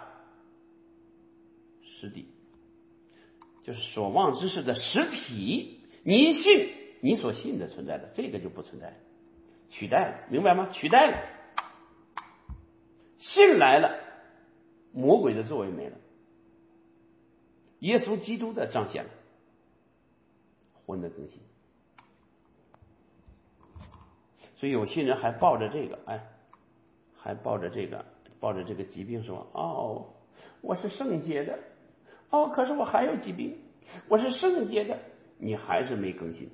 实底，就是所望之事的实体。你一信，你所信的存在的这个就不存在，取代了，明白吗？取代了，信来了，魔鬼的作为没了，耶稣基督的彰显了，魂的更新。所以有些人还抱着这个，还抱着这个疾病说，我是圣洁的，可是我还有疾病，我是圣洁的，你还是没更新。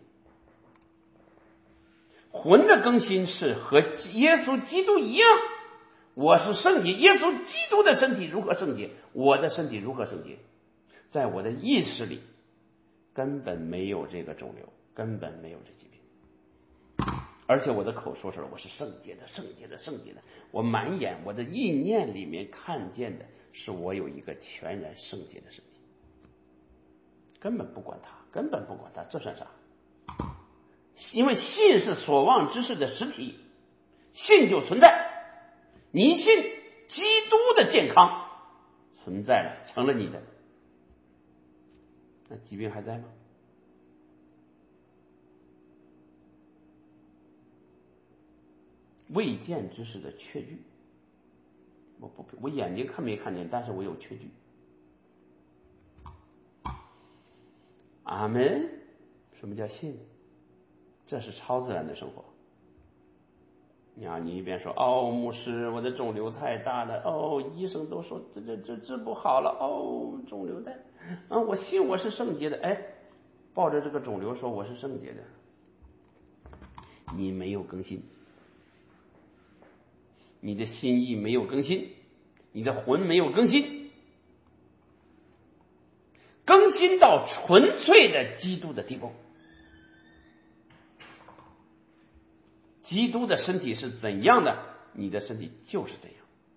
魂的更新是和耶稣基督一样，我是圣洁，耶稣基督的身体如何圣洁，我的身体如何圣洁。在我的意识里根本没有这个肿瘤，根本没有这疾病，而且我的口说出来我是圣洁的，圣洁的，圣洁的。我满眼我的意念里面看见的是我有一个全然圣洁的身体，根本不管它，根本不管它，这算啥？因为信是所望之事的实体，信就存在。你信基督的健康存在了，成了你的，那疾病还在吗？未见之事的确据，我眼睛看没看见，但是我有确据。阿们。什么叫信？这是超自然的生活。 你一边说哦，牧师，我的肿瘤太大了，哦，医生都说这治不好了，哦，肿瘤太我信我是圣洁的，哎，抱着这个肿瘤说我是圣洁的，你没有更新，你的心意没有更新，你的魂没有更新，更新到纯粹的基督的地步。基督的身体是怎样的，你的身体就是怎样。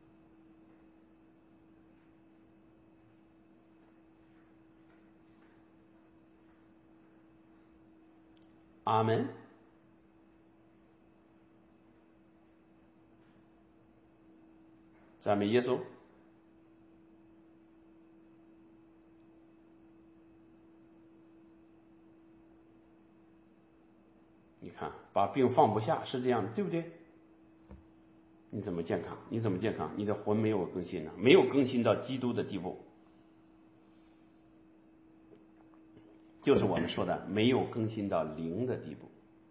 阿门。赞美耶稣。你看，把病放不下是这样的，对不对？你怎么健康？你怎么健康？你的魂没有更新呢，没有更新到基督的地步，就是我们说的没有更新到灵的地步。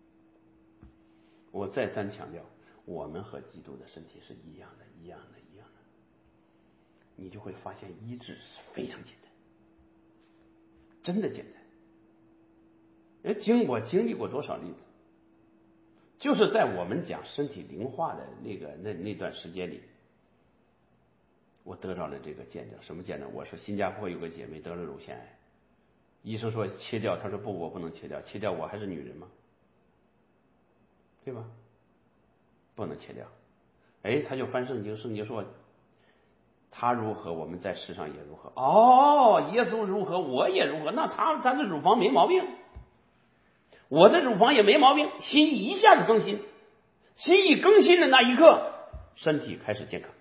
我再三强调，我们和基督的身体是一样的，一样的，一样的。你就会发现医治是非常简单，真的简单。我经历过多少例子，就是在我们讲身体灵化的那段时间里，我得到了这个见证。什么见证？我说新加坡有个姐妹得了乳腺癌，医生说切掉，她说不，我不能切掉，切掉我还是女人吗？对吧？不能切掉。他就翻圣经，圣经说他如何，我们在世上也如何。哦，耶稣如何，我也如何。那咱的乳房没毛病，我的乳房也没毛病，心意一下子更新，心意更新的那一刻，身体开始健康，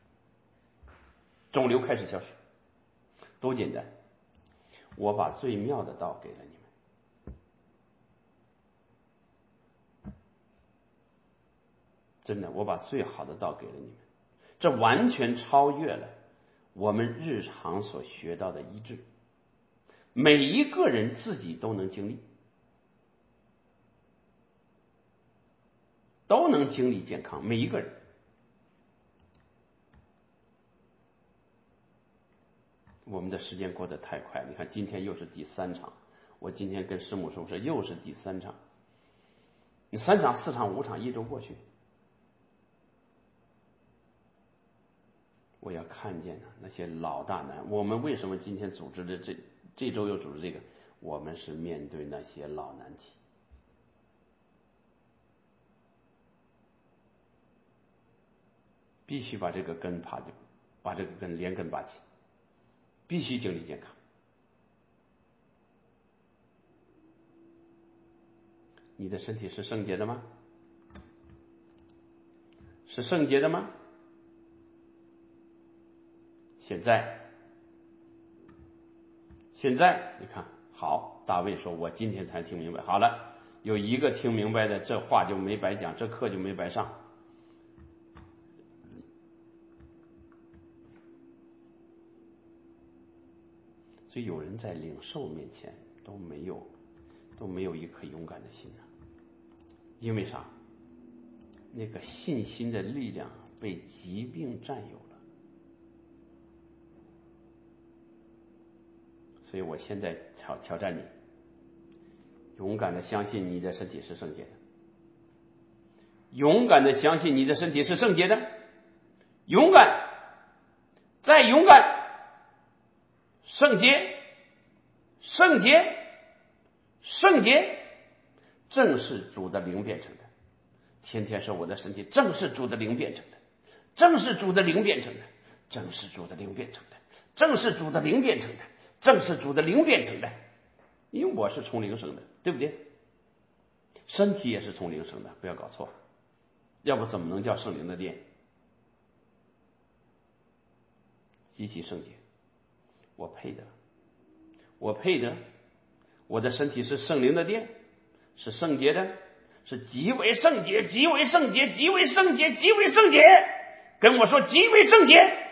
肿瘤开始消失，多简单！我把最妙的道给了你们，真的，我把最好的道给了你们，这完全超越了我们日常所学到的医治，每一个人自己都能经历，都能经历健康，每一个人。我们的时间过得太快，你看今天又是第3场，我今天跟师母说又是第3场，你3场4场5场1周过去，我要看见那些老大难。我们为什么今天组织的这周又组织这个？我们是面对那些老难题，必须把这个根连根拔起，必须经历健康。你的身体是圣洁的吗？是圣洁的吗？现在你看，好，大卫说我今天才听明白，好了，有一个听明白的，这话就没白讲，这课就没白上。所以有人在领受面前都没有一颗勇敢的心啊，因为啥？那个信心的力量被疾病占有了。所以我现在挑战你，勇敢的相信你的身体是圣洁的，勇敢的相信你的身体是圣洁的，勇敢，再勇敢，圣洁，圣洁，圣洁，正是主的灵变成的。天天说我的身体正是主的灵变成的，正是主的灵变成的，正是主的灵变成的，正是主的灵变成的，正是主的灵变成的。因为我是从灵生的，对不对？身体也是从灵生的，不要搞错，要不怎么能叫圣灵的殿？极其圣洁，我配得，我的身体是圣灵的殿，是圣洁的，是极为圣洁，极为圣洁，极为圣洁，极为圣洁。跟我说极为圣洁，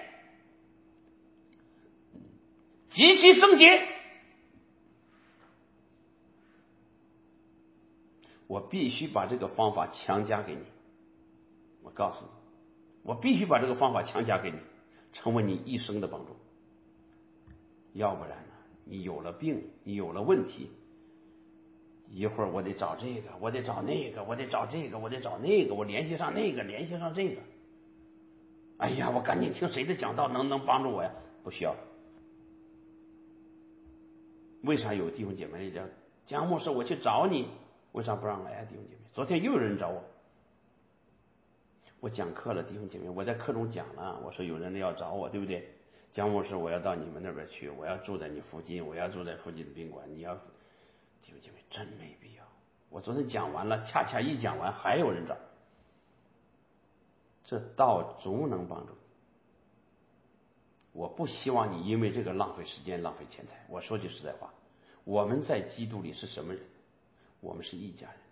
极其圣洁。我必须把这个方法强加给你， 我告诉你，我必须把这个方法强加给你，成为你一生的帮助。要不然呢，你有了病，你有了问题，一会儿我得找这个，我得找那个，我得找这个，我得找那个，我联系上那个，联系上这个。哎呀，我赶紧听谁的讲道能帮助我呀？不需要。为啥有弟兄姐妹讲江牧师我去找你，为啥不让来啊？弟兄姐妹，昨天又有人找我，我讲课了，弟兄姐妹，我在课中讲了，我说有人要找我，对不对？江牧师我要到你们那边去，我要住在你附近，我要住在附近的宾馆，你要，弟兄姐妹真没必要。我昨天讲完了，恰恰一讲完还有人找，这道总能帮助你。我不希望你因为这个浪费时间浪费钱财。我说句实在话，我们在基督里是什么人？我们是一家人。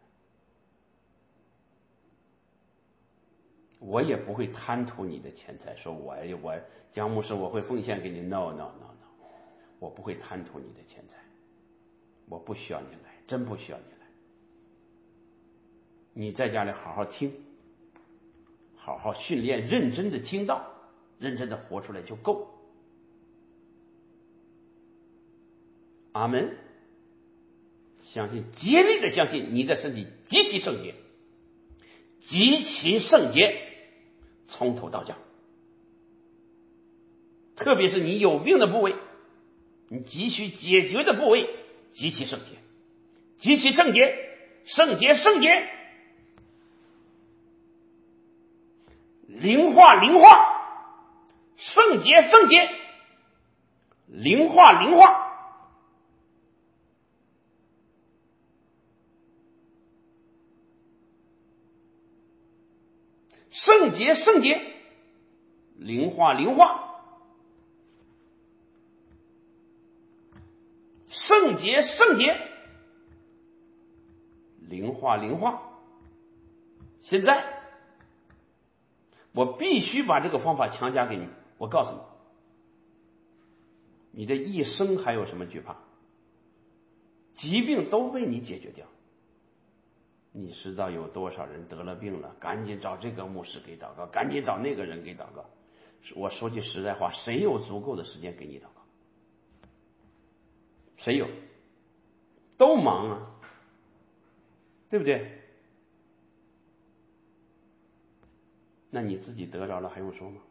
我也不会贪图你的钱财，说我江牧师我会奉献给你 no， 我不会贪图你的钱财，我不需要你来，真不需要你来。你在家里好好听，好好训练，认真的听道，认真的活出来就够。阿门。相信，竭力的相信你的身体极其圣洁，极其圣洁，从头到脚。特别是你有病的部位，你急需解决的部位，极其圣洁，极其圣洁，圣洁圣洁，灵化灵化，圣洁圣洁，灵化灵化。圣洁圣洁，灵化灵化，圣洁圣洁，灵化灵化。现在我必须把这个方法强加给你。我告诉你，你的一生还有什么惧怕？疾病都被你解决掉。你知道有多少人得了病了，赶紧找这个牧师给祷告，赶紧找那个人给祷告。我说句实在话，谁有足够的时间给你祷告？谁有？都忙啊，对不对？那你自己得着了还用说吗？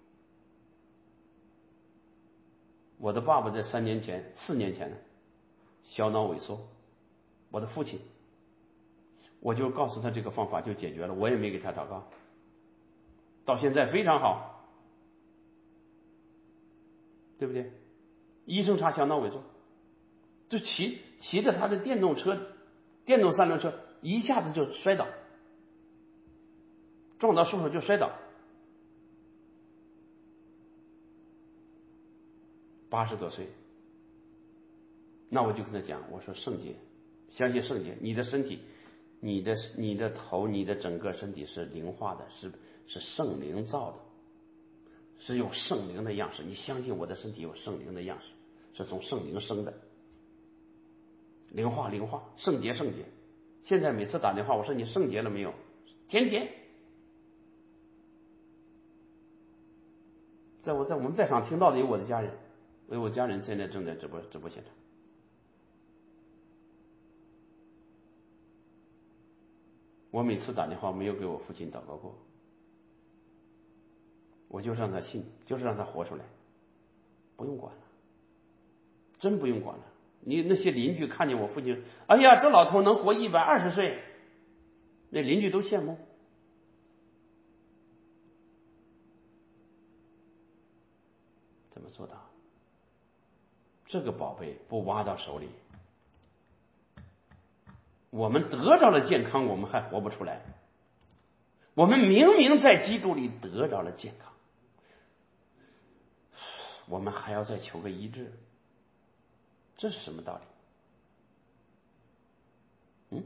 我的爸爸在4年前呢，小脑萎缩，我的父亲，我就告诉他这个方法就解决了，我也没给他祷告，到现在非常好，对不对？医生查小脑萎缩，就骑着他的电动三轮车，一下子就摔倒，撞到树上就摔倒，80多岁。那我就跟他讲，我说圣洁，相信圣洁，你的身体，你的头，你的整个身体是灵化的，是圣灵造的，是有圣灵的样式。你相信我的身体有圣灵的样式，是从圣灵生的，灵化灵化，圣洁圣洁。现在每次打电话我说你圣洁了没有？天天在我们在场听到的有我的家人，我家人现在正在直播现场。我每次打电话没有给我父亲祷告过，我就让他信，就是让他活出来，不用管了，真不用管了。你那些邻居看见我父亲，哎呀，这老头能活120岁，那邻居都羡慕。怎么做到？这个宝贝不挖到手里，我们得着了健康，我们还活不出来。我们明明在基督里得着了健康，我们还要再求个医治，这是什么道理？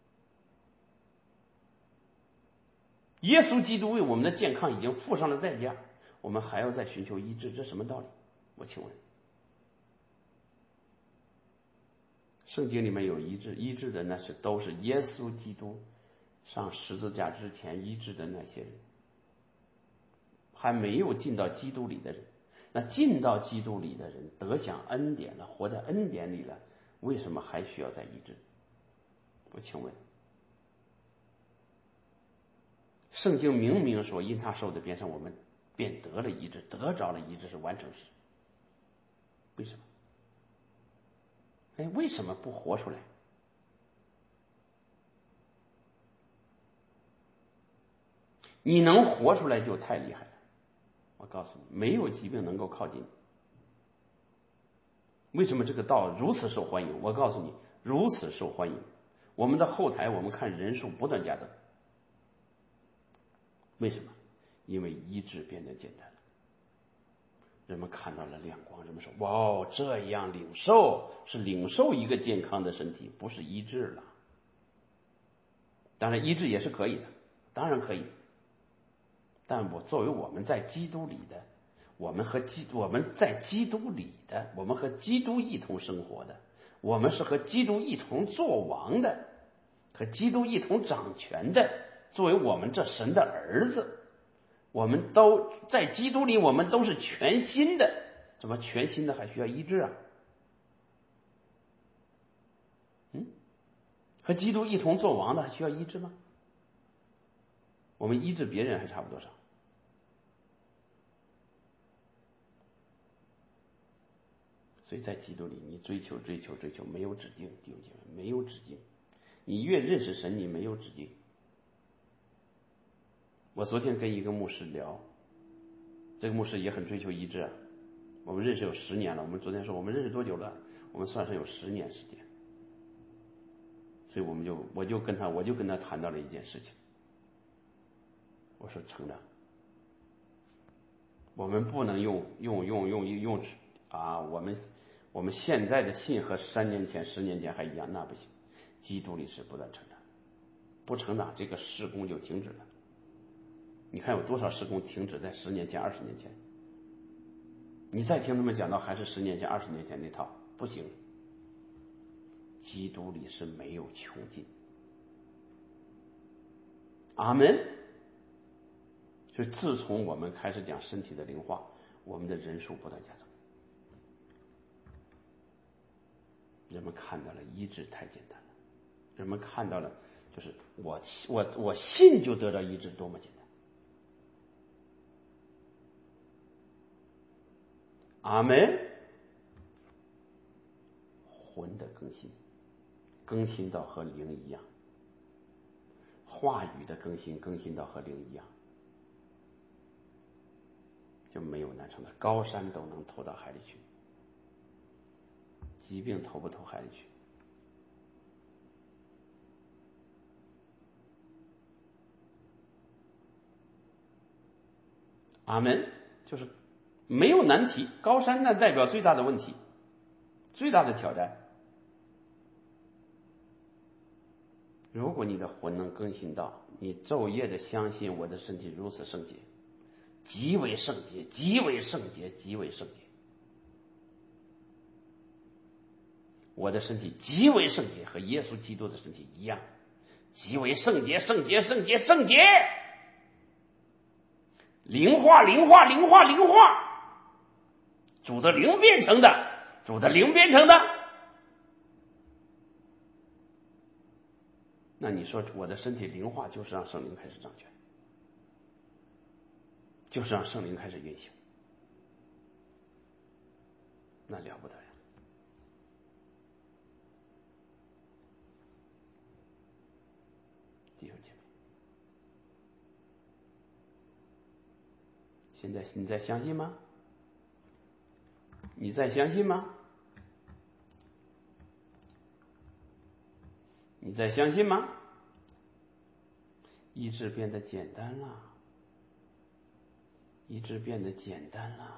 耶稣基督为我们的健康已经付上了代价，我们还要再寻求医治，这什么道理？我请问，圣经里面有医治的那都是耶稣基督上十字架之前医治的那些人， 还没有进到基督里的人。那进到基督里的人得享恩典了，活在恩典里了，为什么还需要再医治？我请问，圣经明明说因他受的鞭伤我们便得了医治，得着了医治是完成时，为什么？为什么不活出来？你能活出来就太厉害了。我告诉你，没有疾病能够靠近你。为什么这个道如此受欢迎？我告诉你，如此受欢迎。我们的后台我们看人数不断加增，为什么？因为医治变得简单了，人们看到了亮光，人们说哇哦，这样领受是领受一个健康的身体，不是医治了。当然医治也是可以的，当然可以，但作为我们在基督里的，我们在基督里的，我们和基督一同生活的，我们是和基督一同作王的，和基督一同掌权的，作为我们这神的儿子，我们都在基督里，我们都是全新的。怎么全新的还需要医治啊？和基督一同作王的还需要医治吗？我们医治别人还差不多少。所以在基督里，你追求没有止境，弟兄姐妹，没有止境。你越认识神，你没有止境。我昨天跟一个牧师聊，这个牧师也很追求医治，我们认识有10年了。我们昨天说我们认识多久了？我们算是有10年时间。所以我就跟他谈到了一件事情。我说成长，我们不能用我们现在的信和3年前、10年前还一样，那不行。基督里是不断成长，不成长这个事工就停止了。你看有多少事工停止在10年前、20年前？你再听他们讲到还是10年前、20年前那套，不行。基督里是没有穷尽。阿门。所以自从我们开始讲身体的灵化，我们的人数不断加增，人们看到了医治太简单了，人们看到了就是我信就得到医治，多么简单。阿门。魂的更新到和灵一样，话语的更新到和灵一样，就没有难成的。高山都能投到海里去，疾病投不投海里去？阿门。就是没有难题，高山那代表最大的问题，最大的挑战。如果你的魂能更新到你昼夜的相信我的身体如此圣洁，极为圣洁，极为圣洁，极为圣洁，我的身体极为圣洁，和耶稣基督的身体一样，极为圣洁，圣洁，圣洁，圣洁，灵化，灵化，灵化，灵化，主的灵变成的，主的灵变成的。那你说我的身体灵化，就是让圣灵开始掌权，就是让圣灵开始运行，那了不得呀！弟兄姐妹，现在你在相信吗？你在相信吗？你在相信吗？医治变得简单了，医治变得简单了。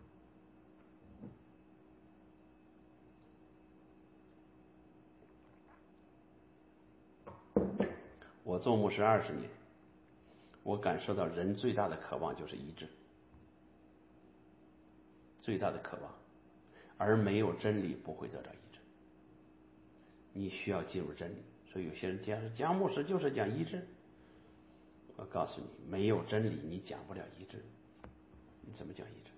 我做牧师20年，我感受到人最大的渴望就是医治，最大的渴望，而没有真理不会得到医治。你需要进入真理。所以有些人讲牧师就是讲医治，我告诉你，没有真理你讲不了医治。 你怎么讲医治？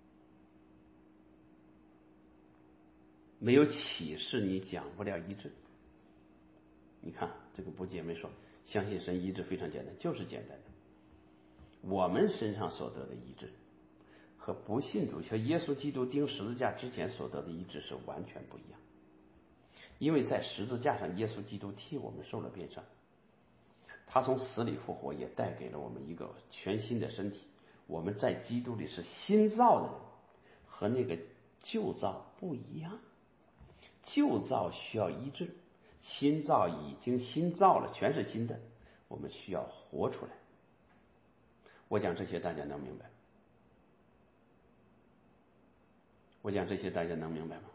没有启示，你讲不了医治。你看这个不姐妹说，相信神医治非常简单，就是简单的。我们身上所得的医治，和不信主和耶稣基督钉十字架之前所得的医治是完全不一样。因为在十字架上，耶稣基督替我们受了鞭伤，他从死里复活，也带给了我们一个全新的身体。我们在基督里是新造的人，和那个旧造不一样。旧造需要医治，新造已经新造了，全是新的，我们需要活出来。我讲这些大家能明白？我讲这些大家能明白吗？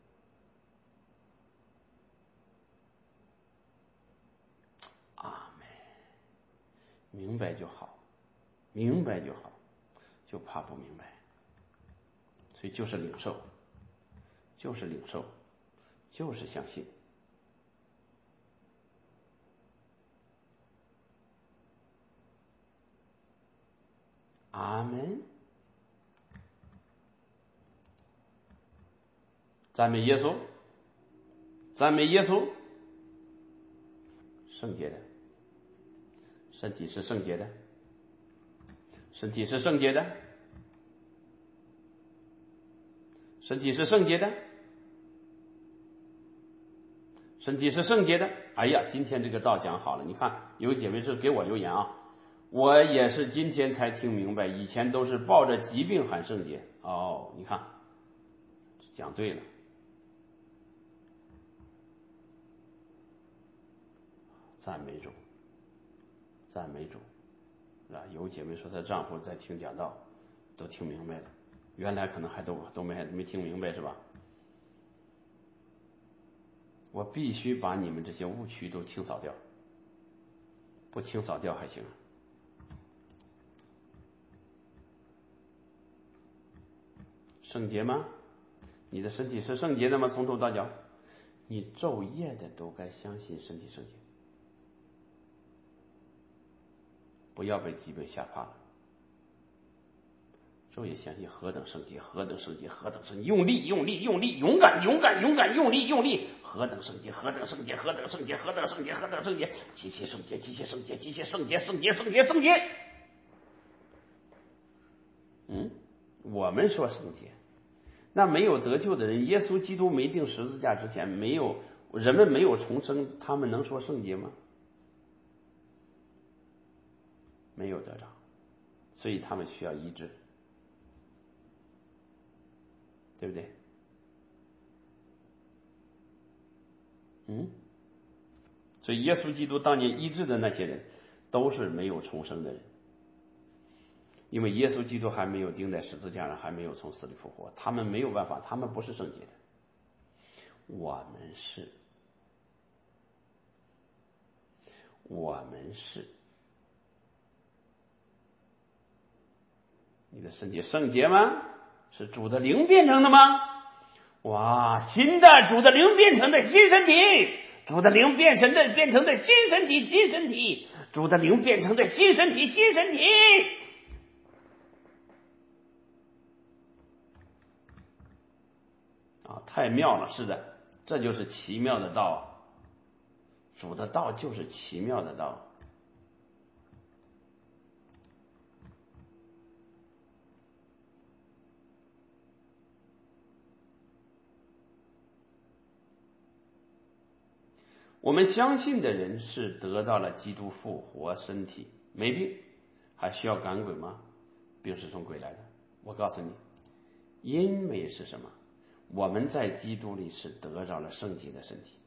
阿们，明白就好，明白就好，就怕不明白。所以就是领受，就是领受，就是相信。阿们，赞美耶稣，赞美耶稣。圣洁的身体是圣洁的，身体是圣洁的，身体是圣洁的，身体是圣洁的。哎呀，今天这个道讲好了，你看有姐妹是给我留言啊，我也是今天才听明白，以前都是抱着疾病喊圣洁。哦，你看讲对了。赞美主，赞美主，有姐妹说她丈夫在听讲道，都听明白了，原来可能还都没听明白是吧？我必须把你们这些误区都清扫掉，不清扫掉还行。圣洁吗？你的身体是圣洁的吗？从头到脚，你昼夜的都该相信身体圣洁。不要被疾病吓怕了，昼夜相信何等圣洁，何等圣洁，何等圣洁，用力，用力，用力，勇敢，勇敢，勇敢，用力，用力，何等圣洁，何等圣洁，何等圣洁，何等圣洁，何等圣洁，极其圣洁，极其圣洁，极其圣洁，圣洁，圣洁，圣洁。我们说圣洁，那没有得救的人，耶稣基督没钉十字架之前，没有人们没有重生，他们能说圣洁吗？没有得着，所以他们需要医治，对不对？所以耶稣基督当年医治的那些人都是没有重生的人，因为耶稣基督还没有钉在十字架上，还没有从死里复活，他们没有办法，他们不是圣洁的，我们是，我们是。你的身体圣洁吗？是主的灵变成的吗？哇，新的主的灵变成的新身体，主的灵变成的新身体，新身体，主的灵变成的新身体，新身体。太妙了，是的，这就是奇妙的道，主的道就是奇妙的道。我们相信的人是得到了基督复活身体，没病，还需要赶鬼吗？病是从鬼来的。我告诉你，因为是什么？我们在基督里是得着了圣洁的身体。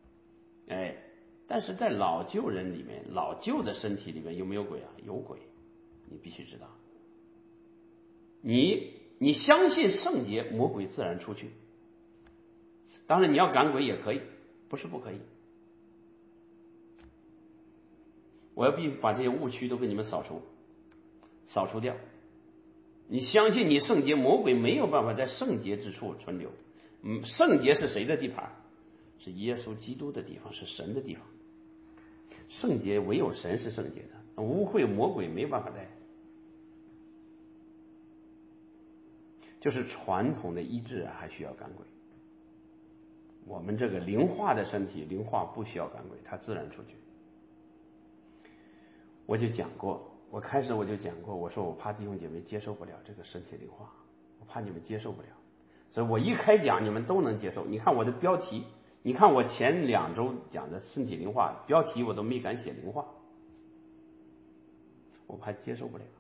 但是在老旧人里面，老旧的身体里面有没有鬼啊？有鬼，你必须知道。你相信圣洁，魔鬼自然出去。当然你要赶鬼也可以，不是不可以。我要必须把这些误区都给你们扫除掉。你相信你圣洁，魔鬼没有办法在圣洁之处存留。圣洁是谁的地盘？是耶稣基督的地方，是神的地方。圣洁唯有神是圣洁的，污秽魔鬼没办法在。 就是传统的医治还需要赶鬼。我们这个灵化的身体，灵化不需要赶鬼，它自然出去。我就讲过，我开始就讲过，我说我怕弟兄姐妹接受不了这个身体灵化，我怕你们接受不了，所以我一开讲你们都能接受。你看我的标题，你看我前2周讲的身体灵化标题我都没敢写灵化，我怕接受不了。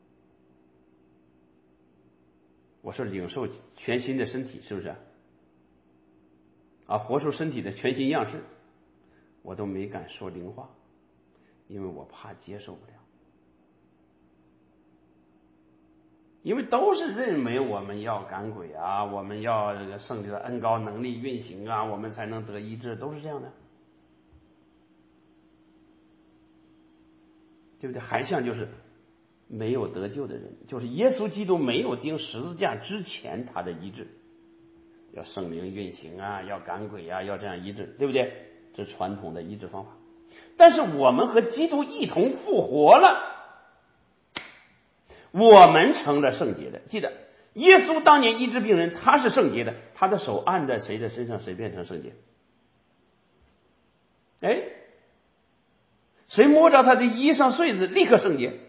我说领受全新的身体，是不是啊？活出身体的全新样式，我都没敢说灵化，因为我怕接受不了。因为都是认为我们要赶鬼啊，我们要这个圣灵的恩膏能力运行啊，我们才能得医治，都是这样的，对不对？还像就是没有得救的人，就是耶稣基督没有钉十字架之前他的医治，要圣灵运行啊，要赶鬼啊，要这样医治，对不对？这是传统的医治方法。但是我们和基督一同复活了，我们成了圣洁的。记得耶稣当年医治病人，他是圣洁的，他的手按在谁的身上，谁变成圣洁。哎，谁摸着他的衣裳穗子，立刻圣洁。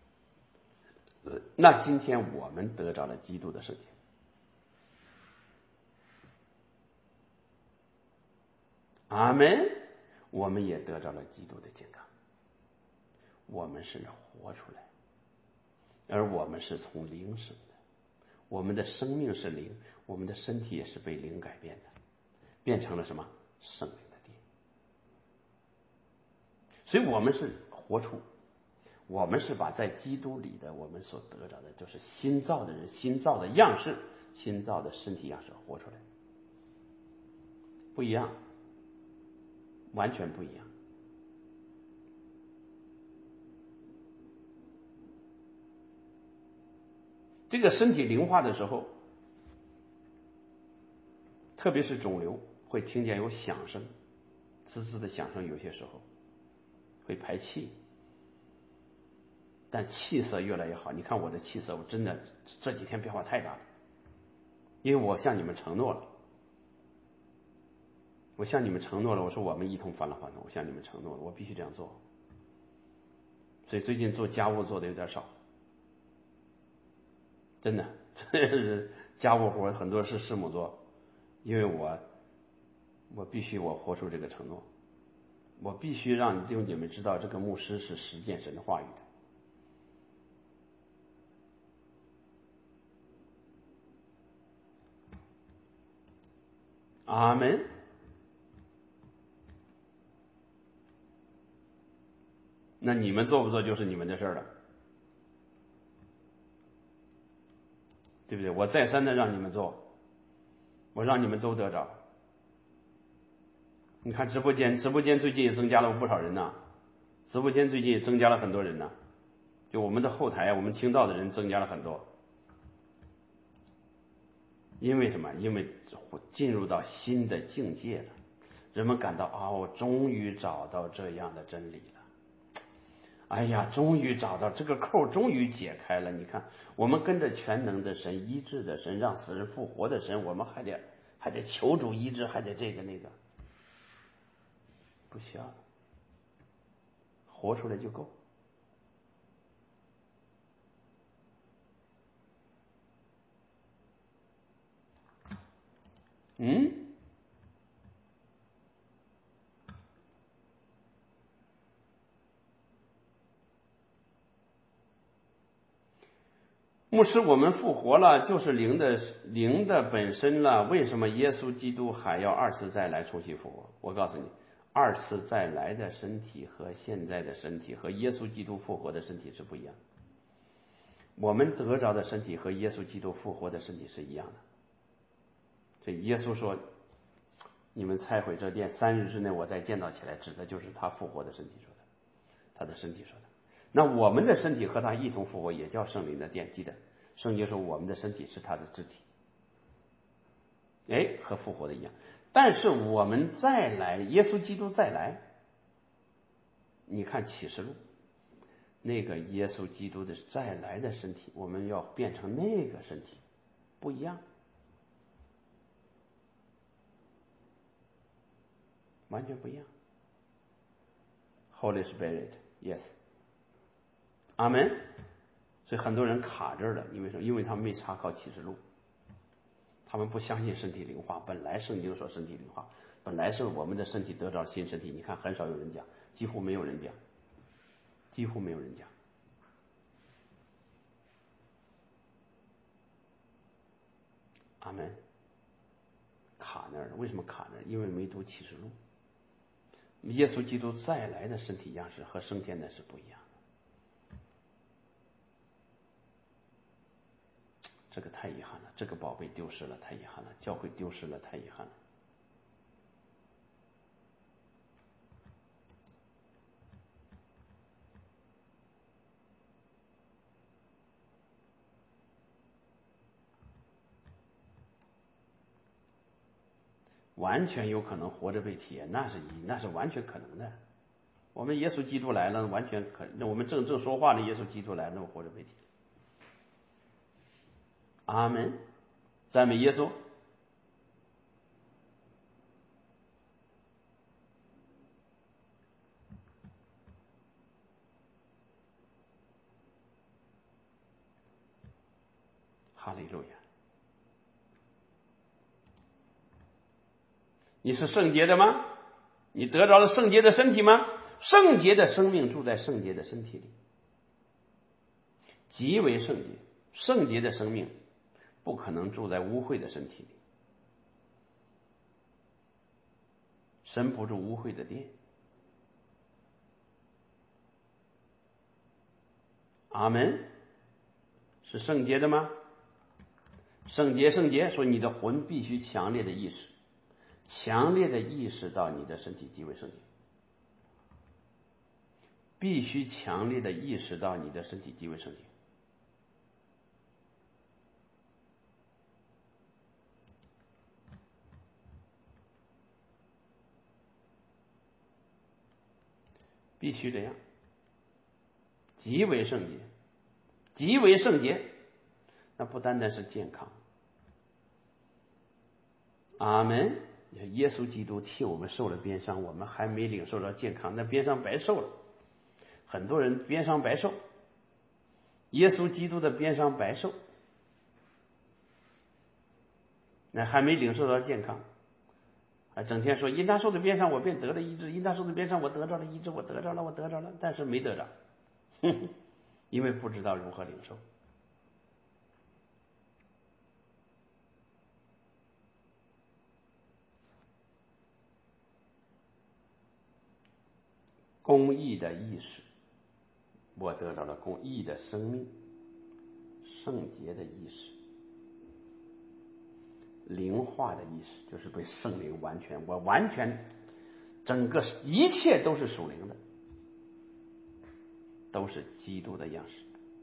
那今天我们得着了基督的圣洁，阿们。我们也得着了基督的健康，我们是活出来，而我们是从灵生的，我们的生命是灵，我们的身体也是被灵改变的，变成了什么？圣灵的殿。所以我们是活出，我们是把在基督里的我们所得着的，就是新造的人，新造的样式，新造的身体样式活出来，不一样，完全不一样。这个身体灵化的时候，特别是肿瘤会听见有响声，滋滋的响声，有些时候会排气，但气色越来越好。你看我的气色，我真的这几天变化太大了，因为我向你们承诺了，我说我们一同返老还童，我向你们承诺了，我必须这样做。所以最近做家务做的有点少，真的，家务活很多是师母做，因为我必须活出这个承诺，我必须让弟兄姐妹知道，这个牧师是实践神的话语的。阿们。那你们做不做就是你们的事了，对不对？我再三的让你们做，我让你们都得着。你看直播间最近也增加了不少人呐，直播间最近也增加了很多人呐，就我们的后台，我们听到的人增加了很多。因为什么？因为进入到新的境界了，人们感到我终于找到这样的真理了。哎呀，终于找到这个扣，终于解开了。你看，我们跟着全能的神、医治的神、让死人复活的神，我们还得求主医治，还得这个那个，不需要，活出来就够。牧师，我们复活了，就是灵的本身了。为什么耶稣基督还要2次再来重新复活？我告诉你，2次再来的身体和现在的身体和耶稣基督复活的身体是不一样的。我们得着的身体和耶稣基督复活的身体是一样的。所以耶稣说，你们拆毁这殿，3日之内我再建造起来，指的就是他复活的身体说的，他的身体说的。那我们的身体和他一同复活，也叫圣灵的殿。记得圣经说我们的身体是他的肢体，和复活的一样。但是我们再来，耶稣基督再来，你看启示录，那个耶稣基督的再来的身体，我们要变成那个身体， 不一样，完全不一样。Holy Spirit, yes， 阿门。所以很多人卡这儿了，因为什么？因为他们没查考启示录，他们不相信身体灵化。本来圣经说身体灵化，本来是我们的身体得着新身体，你看很少有人讲，几乎没有人讲，几乎没有人讲。阿门。卡那儿了，为什么卡那儿？因为没读启示录。耶稣基督再来的身体样式和升天的是不一样的，这个太遗憾了，这个宝贝丢失了，太遗憾了，教会丢失了，太遗憾了。完全有可能活着被提，那是完全可能的。我们耶稣基督来了，完全可能。我们正说话的耶稣基督来了，我活着被提。阿门，赞美耶稣。哈利路亚。你是圣洁的吗？你得着了圣洁的身体吗？圣洁的生命住在圣洁的身体里，极为圣洁。圣洁的生命不可能住在污秽的身体里，神不住污秽的殿。阿门。是圣洁的吗？圣洁，圣洁，说你的魂必须强烈的意识，强烈的意识到你的身体极为圣洁，必须强烈的意识到你的身体极为圣洁。必须这样，极为圣洁，极为圣洁。那不单单是健康。阿门。耶稣基督替我们受了鞭伤，我们还没领受到健康，那鞭伤白受了。很多人鞭伤白受，耶稣基督的鞭伤白受，那还没领受到健康，还整天说因他受的鞭伤我便得了医治，因他受的鞭伤我得着了医治，我得着了，但是没得着，因为不知道如何领受。公义的意识，我得到了公义的生命，圣洁的意识，灵化的意识，就是被圣灵完全，我完全整个一切都是属灵的，都是基督的样式。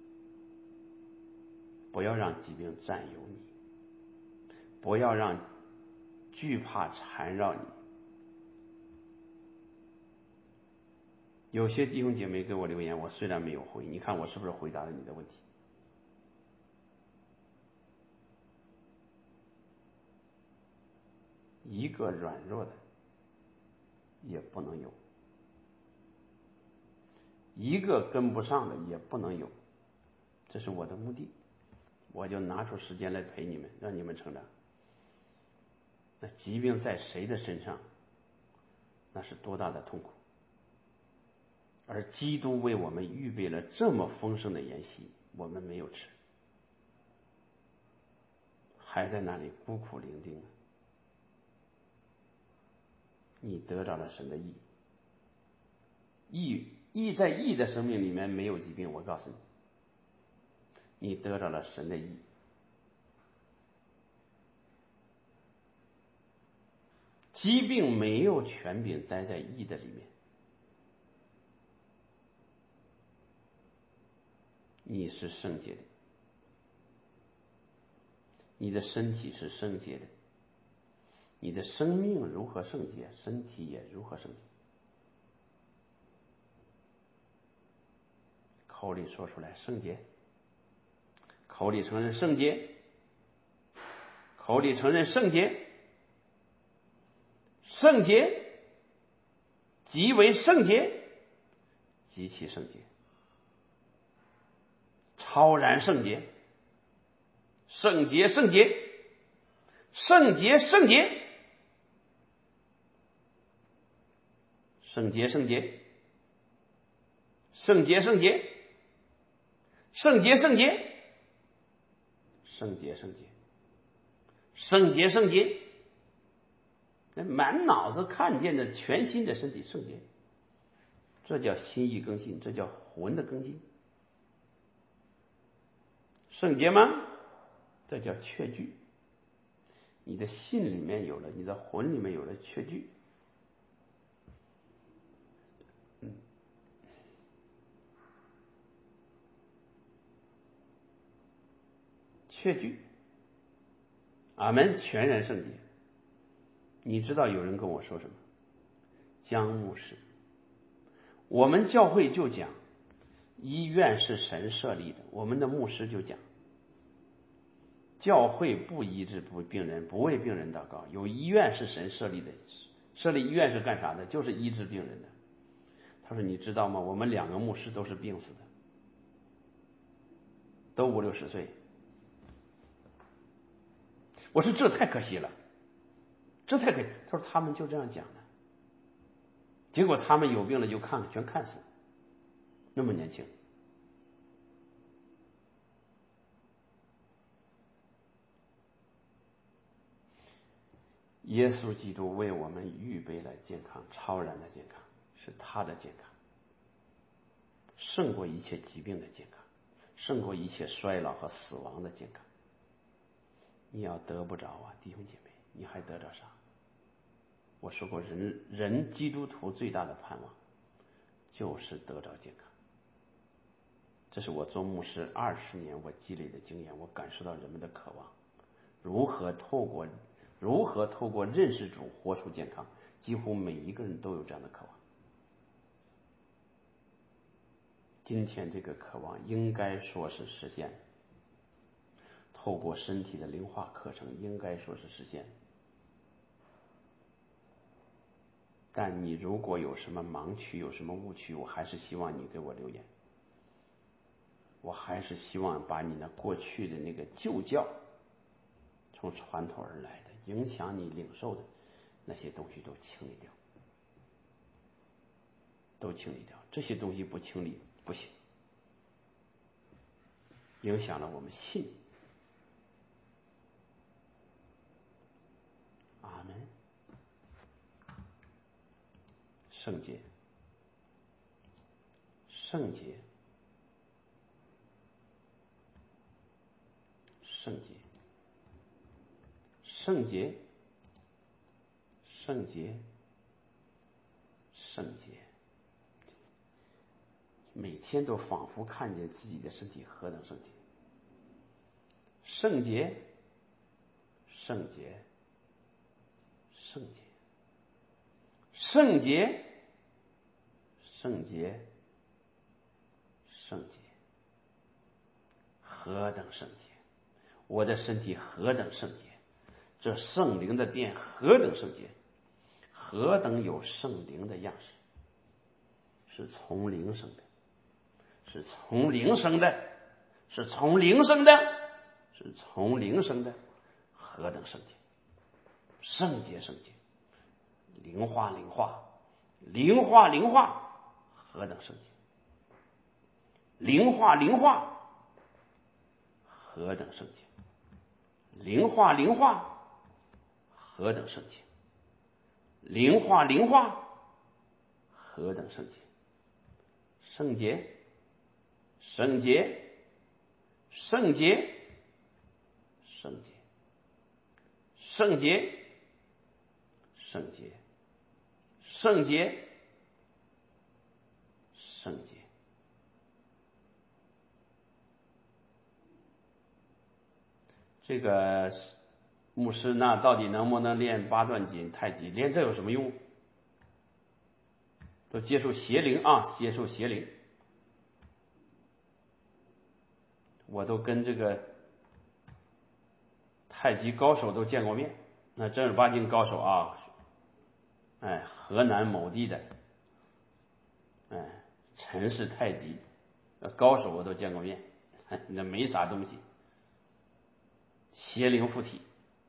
不要让疾病占有你，不要让惧怕缠绕你。有些弟兄姐妹给我留言，我虽然没有回，你看我是不是回答了你的问题？一个软弱的也不能有，一个跟不上的也不能有，这是我的目的，我就拿出时间来陪你们，让你们成长。那疾病在谁的身上，那是多大的痛苦，而基督为我们预备了这么丰盛的筵席，我们没有吃，还在那里孤苦伶仃。你得到了神的义，义在义的生命里面没有疾病，我告诉你，你得到了神的义。疾病没有权柄待在义的里面，你是圣洁的，你的身体是圣洁的，你的生命如何圣洁，身体也如何圣洁。口里说出来圣洁，口里承认圣洁， 口里承认圣洁，圣洁即为圣洁，极其圣洁，超然圣洁，圣洁圣洁，圣洁圣洁，圣洁圣洁，圣洁圣洁，圣洁圣洁，圣洁圣洁，圣洁圣洁，满脑子看见的全新的身体圣洁，这叫心意更新，这叫魂的更新。圣洁吗？这叫确据。你的心里面有了，你的魂里面有了确据。确据。阿门，全然圣洁。你知道有人跟我说什么？江牧师，我们教会就讲医院是神设立的，我们的牧师就讲教会不医治病人，不为病人祷告，有医院是神设立的，设立医院是干啥的？就是医治病人的。他说你知道吗？我们2个牧师都是病死的，都50、60岁。我说这太可惜了，这太可惜。他说他们就这样讲的，结果他们有病了就全看死，那么年轻。耶稣基督为我们预备了健康，超然的健康，是他的健康，胜过一切疾病的健康，胜过一切衰老和死亡的健康。你要得不着啊，弟兄姐妹，你还得着啥？我说过人基督徒最大的盼望就是得着健康。这是我做牧师20年我积累的经验，我感受到人们的渴望，如何透过认识主活出健康，几乎每一个人都有这样的渴望。今天这个渴望应该说是实现，透过身体的灵化课程应该说是实现。但你如果有什么盲区，有什么误区，我还是希望你给我留言。我还是希望把你那过去的那个旧教，从传统而来的影响你领受的那些东西都清理掉，都清理掉。这些东西不清理不行，影响了我们信。阿门。圣洁，圣洁，圣洁，圣洁，圣洁，圣洁。每天都仿佛看见自己的身体何等圣洁，圣洁，圣洁，圣洁，圣洁，圣洁，圣洁，何等圣洁！我的身体何等圣洁！这圣灵的殿何等圣洁！何等有圣灵的样式！是从灵生的，是从灵生的，是从灵生的，是从灵生的，何等圣洁！圣洁圣洁，灵化灵化，灵化灵化，何等圣洁！灵化灵化，何等圣洁！灵化灵化，何等圣洁！灵化灵化，何等圣洁！圣洁，圣洁，圣洁，圣洁，圣洁，圣洁，圣洁，圣洁。这个牧师那到底能不能练8段锦、太极？练这有什么用？都接受邪灵啊，接受邪灵。我都跟这个太极高手都见过面，那正儿八经高手啊，哎，河南某地的，哎，陈氏太极高手我都见过面，那没啥东西，邪灵附体。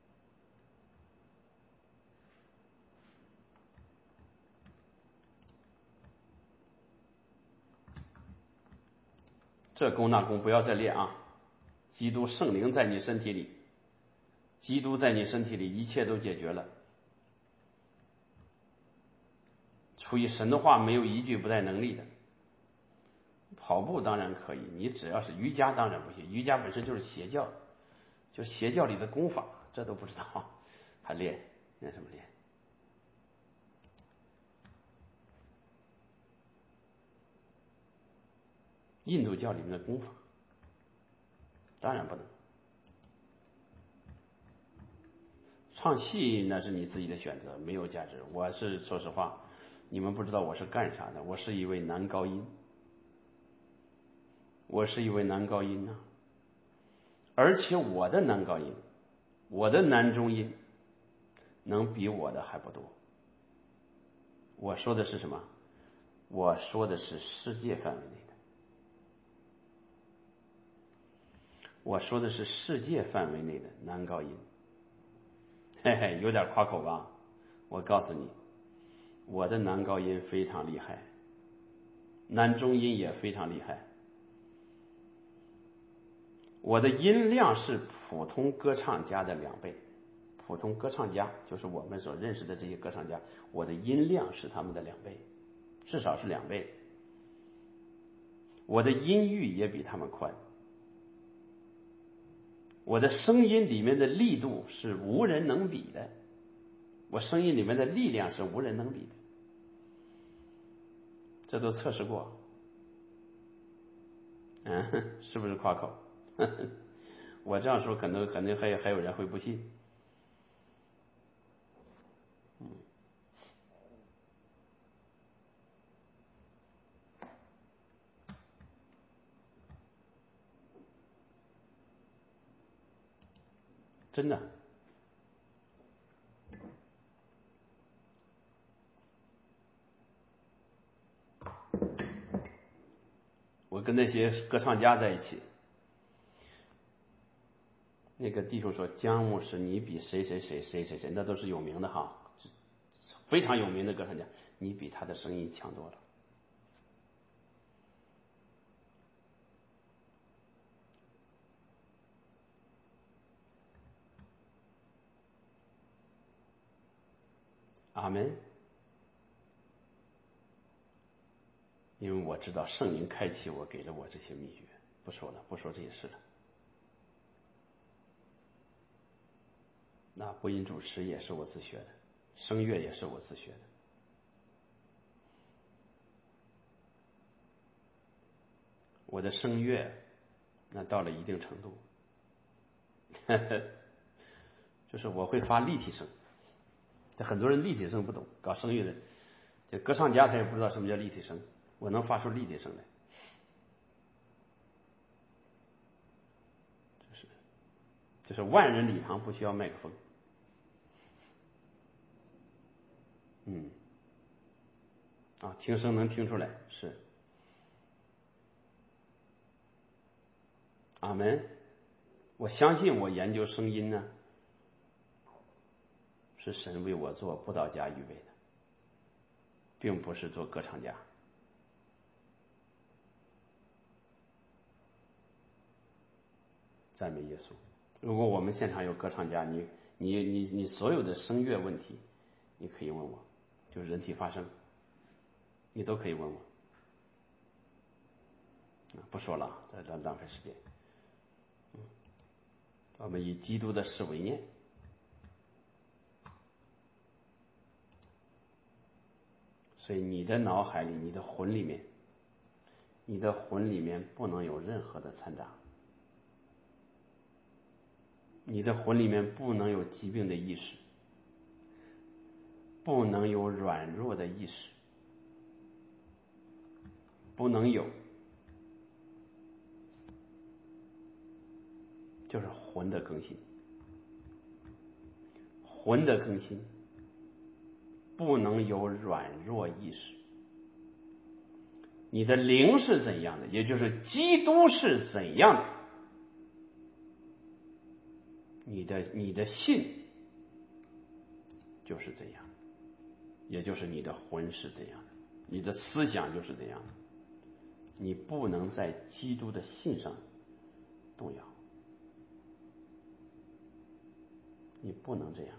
这功那功不要再练啊！基督圣灵在你身体里，基督在你身体里，一切都解决了。出于神的话，没有一句不带能力的。跑步当然可以，你只要是瑜伽当然不行，瑜伽本身就是邪教，就邪教里的功法，这都不知道，还练什么练？印度教里面的功法，当然不能。唱戏那是你自己的选择，没有价值。我是说实话，你们不知道我是干啥的，我是一位男高音，我是一位男高音啊，而且我的男高音，我的男中音能比我的还不多。我说的是什么？我说的是世界范围内的，我说的是世界范围内的男高音。嘿嘿，有点夸口吧？我告诉你，我的男高音非常厉害，男中音也非常厉害。我的音量是普通歌唱家的2倍，普通歌唱家就是我们所认识的这些歌唱家，我的音量是他们的2倍，至少是2倍。我的音域也比他们宽，我的声音里面的力度是无人能比的，我声音里面的力量是无人能比的，这都测试过。是不是夸口？我这样说可能还有人会不信。真的。我跟那些歌唱家在一起，那个弟兄说，姜牧师你比谁，那都是有名的哈，非常有名的歌唱家，你比他的声音强多了。阿门。因为我知道圣灵开启我，给了我这些秘诀，不说这些事了。那播音主持也是我自学的，声乐也是我自学的。我的声乐那到了一定程度，就是我会发立体声。这很多人立体声不懂，搞声乐的，这歌唱家他也不知道什么叫立体声，我能发出立体声来。就是万人礼堂不需要麦克风。听声能听出来，是。阿门。我相信我研究声音呢，是神为我做布道家预备的，并不是做歌唱家。赞美耶稣。如果我们现场有歌唱家，你所有的声乐问题，你可以问我，就是人体发声，你都可以问我。不说了，这浪费时间。我们以基督的事为念。所以你的脑海里，你的魂里面不能有任何的掺杂，你的魂里面不能有疾病的意识，不能有软弱的意识，不能有，就是魂的更新。 魂的更新不能有软弱意识。你的灵是怎样的，也就是基督是怎样的，你的信就是怎样，也就是你的魂是怎样的，你的思想就是怎样的。你不能在基督的信上动摇，你不能这样，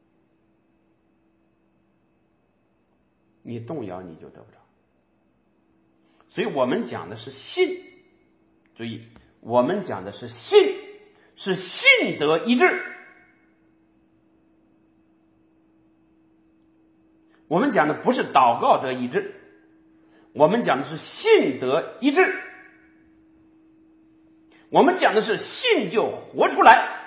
你动摇你就得不着。所以我们讲的是信，注意，我们讲的是信，是信得医治。我们讲的不是祷告得医治，我们讲的是信得医治。我们讲的是信就活出来，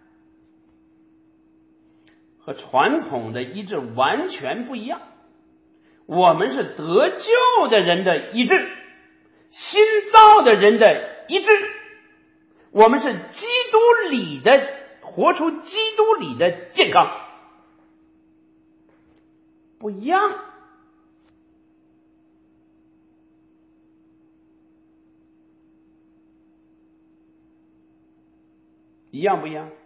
和传统的医治完全不一样。我们是得救的人的医治，新造的人的医治，我们是基督里的，活出基督里的健康，不一样。一样不一样？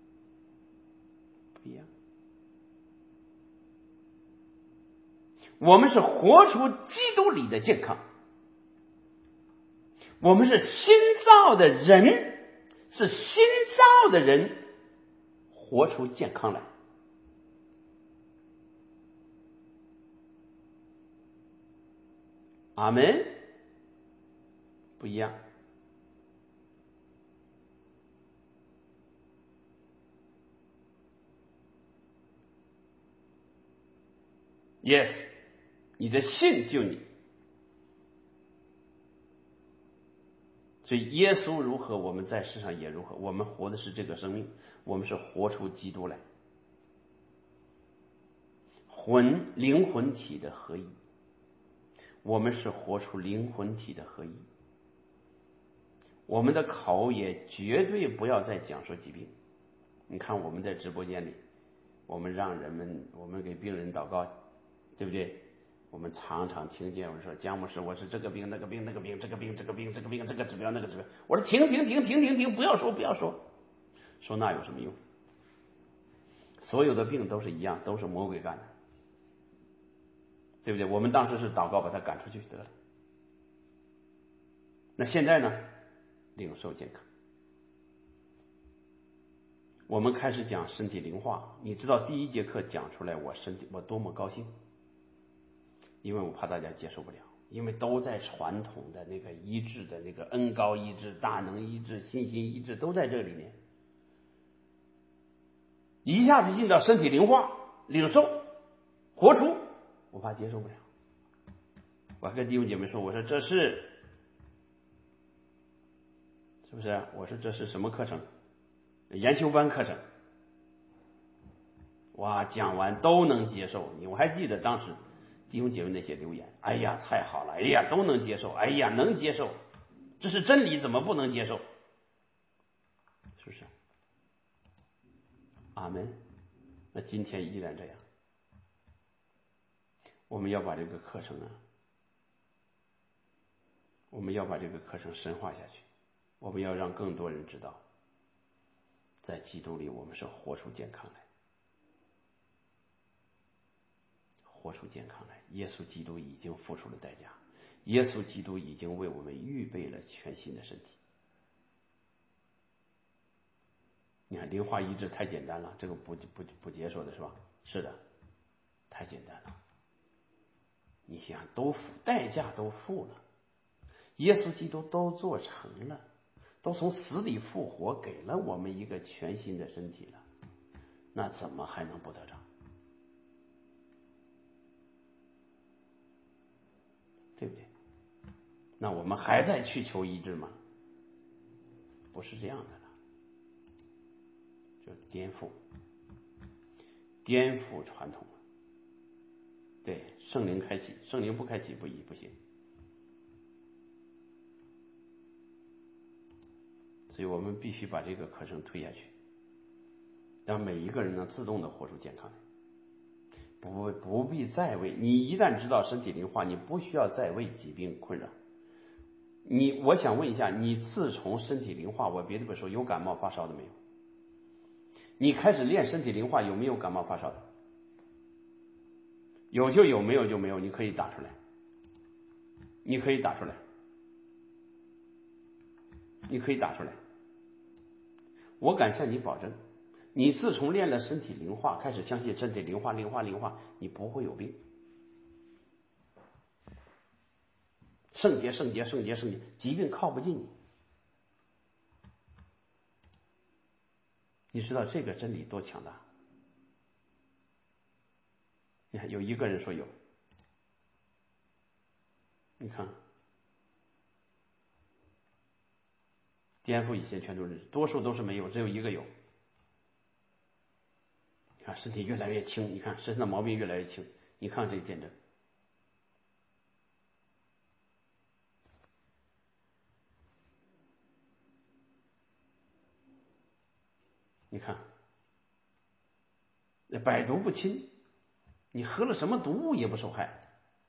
不一样。我们是活出基督里的健康，我们是新造的人，是新造的人活出健康来。阿们？不一样。Yes， 你的信救你。所以耶稣如何，我们在世上也如何。我们活的是这个生命，我们是活出基督来，灵魂体的合一。我们是活出灵魂体的合一。我们的口也绝对不要再讲说疾病。你看我们在直播间里，我们让人们，我们给病人祷告，对不对？我们常常听见我们说，姜牧师，我是这个病那个病那个病，这个病这个病这个病，这个指标那个指标。我说停，不要说，说那有什么用？所有的病都是一样，都是魔鬼干的，对不对？我们当时是祷告把他赶出去得了。那现在呢？领受健康。我们开始讲身体灵化，你知道第一节课讲出来，我多么高兴，因为我怕大家接受不了，因为都在传统的那个医治的那个恩膏医治、大能医治、信心医治都在这里面，一下子进到身体灵化、领受、活出，我怕接受不了。我还跟弟兄姐妹说，我说这是不是？我说这是什么课程？研修班课程。哇，讲完都能接受。我还记得当时弟兄姐妹那些留言，哎呀太好了，哎呀都能接受，哎呀能接受，这是真理，怎么不能接受？是不是？阿们。那今天依然这样，我们要把这个课程呢，我们要把这个课程深化下去，我们要让更多人知道，在基督里我们是活出健康来，活出健康来。耶稣基督已经付出了代价，耶稣基督已经为我们预备了全新的身体。你看灵化医治太简单了，这个不接受的是吧？是的，太简单了。你想代价都付了，耶稣基督都做成了，都从死里复活，给了我们一个全新的身体了，那怎么还能不得着？对不对？那我们还在去求医治吗？不是这样的了，就颠覆传统了。对，圣灵开启，圣灵不开启不行。所以我们必须把这个课程推下去。 让每一个人能自动的活出健康来。不必再为你一旦知道身体灵化，你不需要再为疾病困扰。我想问一下，你自从身体灵化，我别的不说，有感冒发烧的没有？你开始练身体灵化，有没有感冒发烧的？有就有，没有就没有，你可以打出来，你可以打出来，你可以打出来。我敢向你保证，你自从练了身体灵化，开始相信身体灵化，你不会有病。圣洁，疾病靠不近你。你知道这个真理多强大？你看，有一个人说有，你看，颠覆以前全都是，多数都是没有，只有一个有。你看身体越来越轻，你看身上的毛病越来越轻，你看这个见证。你看，百毒不侵，你喝了什么毒物也不受害，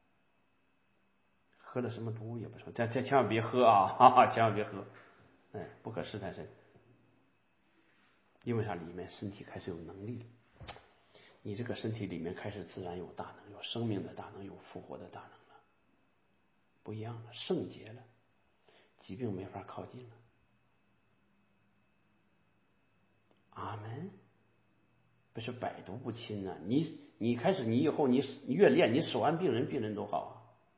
喝了什么毒物也不受，这千万别喝啊！哈哈，千万别喝，不可试探身。因为啥？里面身体开始有能力了，你这个身体里面开始自然有大能，有生命的大能，有复活的大能了，不一样了，圣洁了，疾病没法靠近了。阿门。不是百毒不侵啊！你开始，你以后你越练，你手按病人，病人都好啊。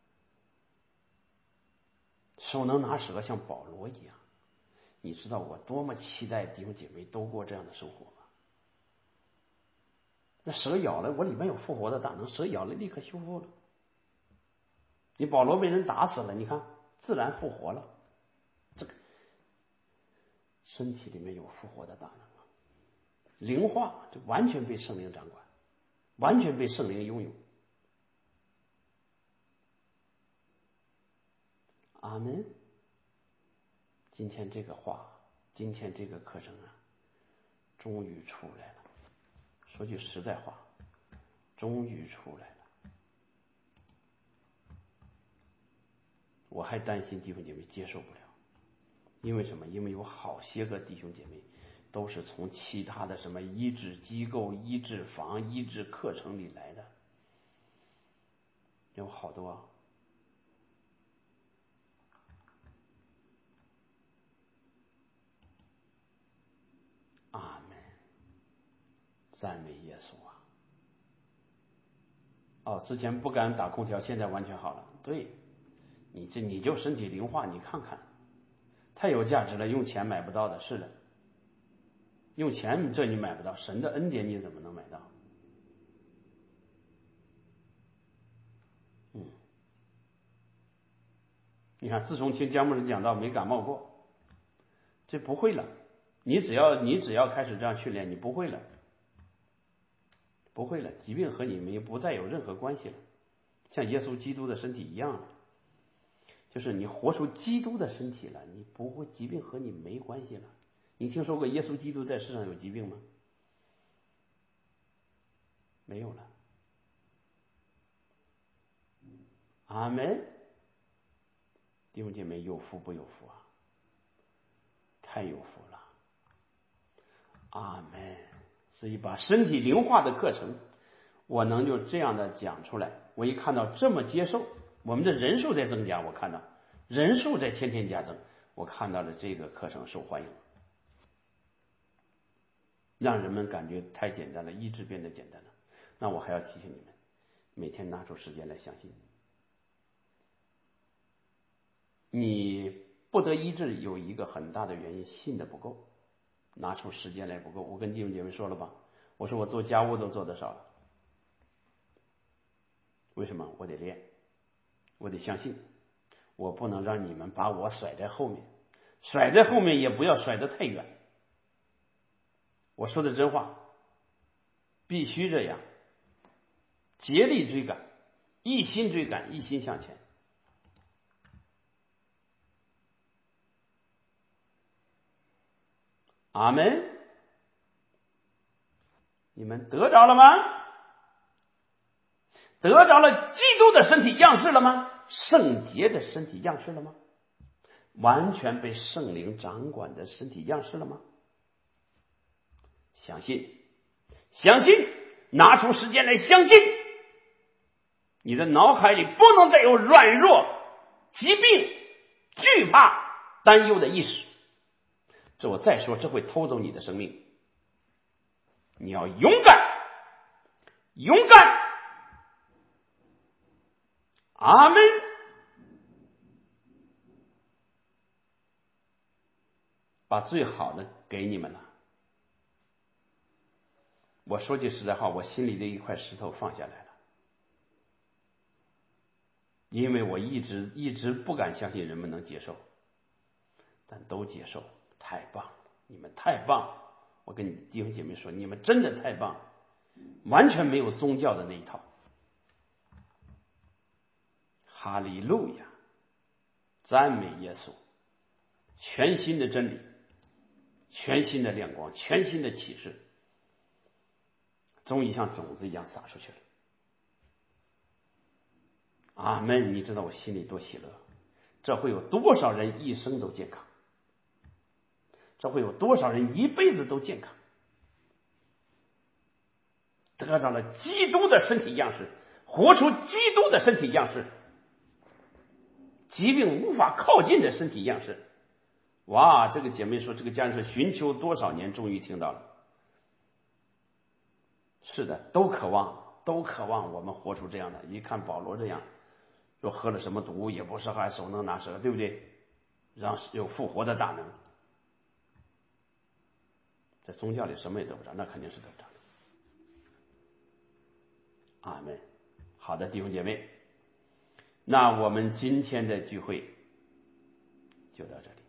手能拿蛇，像保罗一样。你知道我多么期待弟兄姐妹都过这样的生活吗？那蛇咬了，我里面有复活的大能，蛇咬了立刻修复了。你保罗被人打死了，你看自然复活了。这个身体里面有复活的大能。灵化就完全被圣灵掌管，完全被圣灵拥有。阿门。今天这个话，今天这个课程啊，终于出来了。说句实在话，终于出来了。我还担心弟兄姐妹接受不了，因为什么？因为有好些个弟兄姐妹都是从其他的什么医治机构、医治房、医治课程里来的，有好多啊。阿门，赞美耶稣啊！哦，之前不敢打空调，现在完全好了。对，你就身体灵化，你看看，太有价值了，用钱买不到的。是的，用钱这你买不到，神的恩典你怎么能买到？你看，自从听姜牧师讲到没感冒过，这不会了。你只要开始这样训练，你不会了，不会了，疾病和你不再有任何关系了，像耶稣基督的身体一样了。就是你活出基督的身体了，你不会，疾病和你没关系了。你听说过耶稣基督在世上有疾病吗？没有了。阿门。弟兄姐妹，有福不有福啊？太有福了。阿门。所以把身体灵化的课程，我能就这样的讲出来。我一看到这么接受，我们的人数在增加，我看到人数在天天加增，我看到了这个课程受欢迎，让人们感觉太简单了，医治变得简单了。那我还要提醒你们，每天拿出时间来相信。你不得医治有一个很大的原因，信的不够，拿出时间来不够。我跟弟兄姐妹说了吧，我说我做家务都做得少了。为什么？我得练，我得相信，我不能让你们把我甩在后面，甩在后面也不要甩得太远。我说的真话，必须这样，竭力追赶，一心追赶，一心向前。阿门。 你们得着了吗？得着了基督的身体样式了吗？圣洁的身体样式了吗？完全被圣灵掌管的身体样式了吗？相信，相信，拿出时间来相信。你的脑海里不能再有软弱、疾病、惧怕、担忧的意识。这我再说，这会偷走你的生命。你要勇敢，勇敢。阿门。把最好的给你们了。我说句实在话，我心里的一块石头放下来了，因为我一直不敢相信人们能接受，但都接受，太棒了，你们太棒了！我跟你弟兄姐妹说，你们真的太棒了，完全没有宗教的那一套。哈利路亚，赞美耶稣！全新的真理，全新的亮光，全新的启示，终于像种子一样撒出去了。阿门！你知道我心里多喜乐，这会有多少人一生都健康，这会有多少人一辈子都健康，得到了基督的身体样式，活出基督的身体样式，疾病无法靠近的身体样式。哇，这个姐妹说，这个家人说寻求多少年，终于听到了。是的，都渴望我们活出这样的。一看保罗这样，说喝了什么毒也不是，还手能拿蛇，对不对？让有复活的大能。在宗教里什么也得不着，那肯定是得不着的。阿门。好的，弟兄姐妹，那我们今天的聚会就到这里。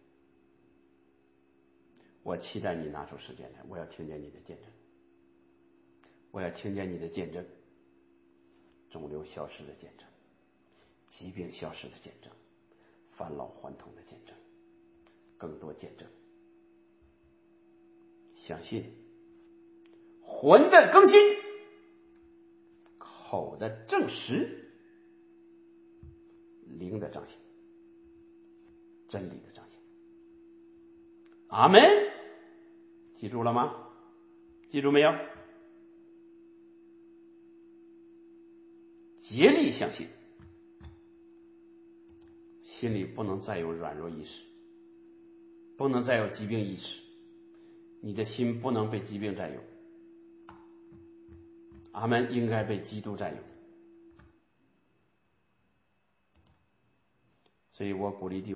我期待你拿出时间来，我要听见你的见证，我要听见你的见证，肿瘤消失的见证，疾病消失的见证，返老还童的见证，更多见证。相信魂的更新，口的证实，灵的彰显，真理的彰显。阿门。记住了吗？记住没有？竭力相信，心里不能再有软弱意识，不能再有疾病意识，你的心不能被疾病占有。阿们，应该被基督占有。所以我鼓励弟兄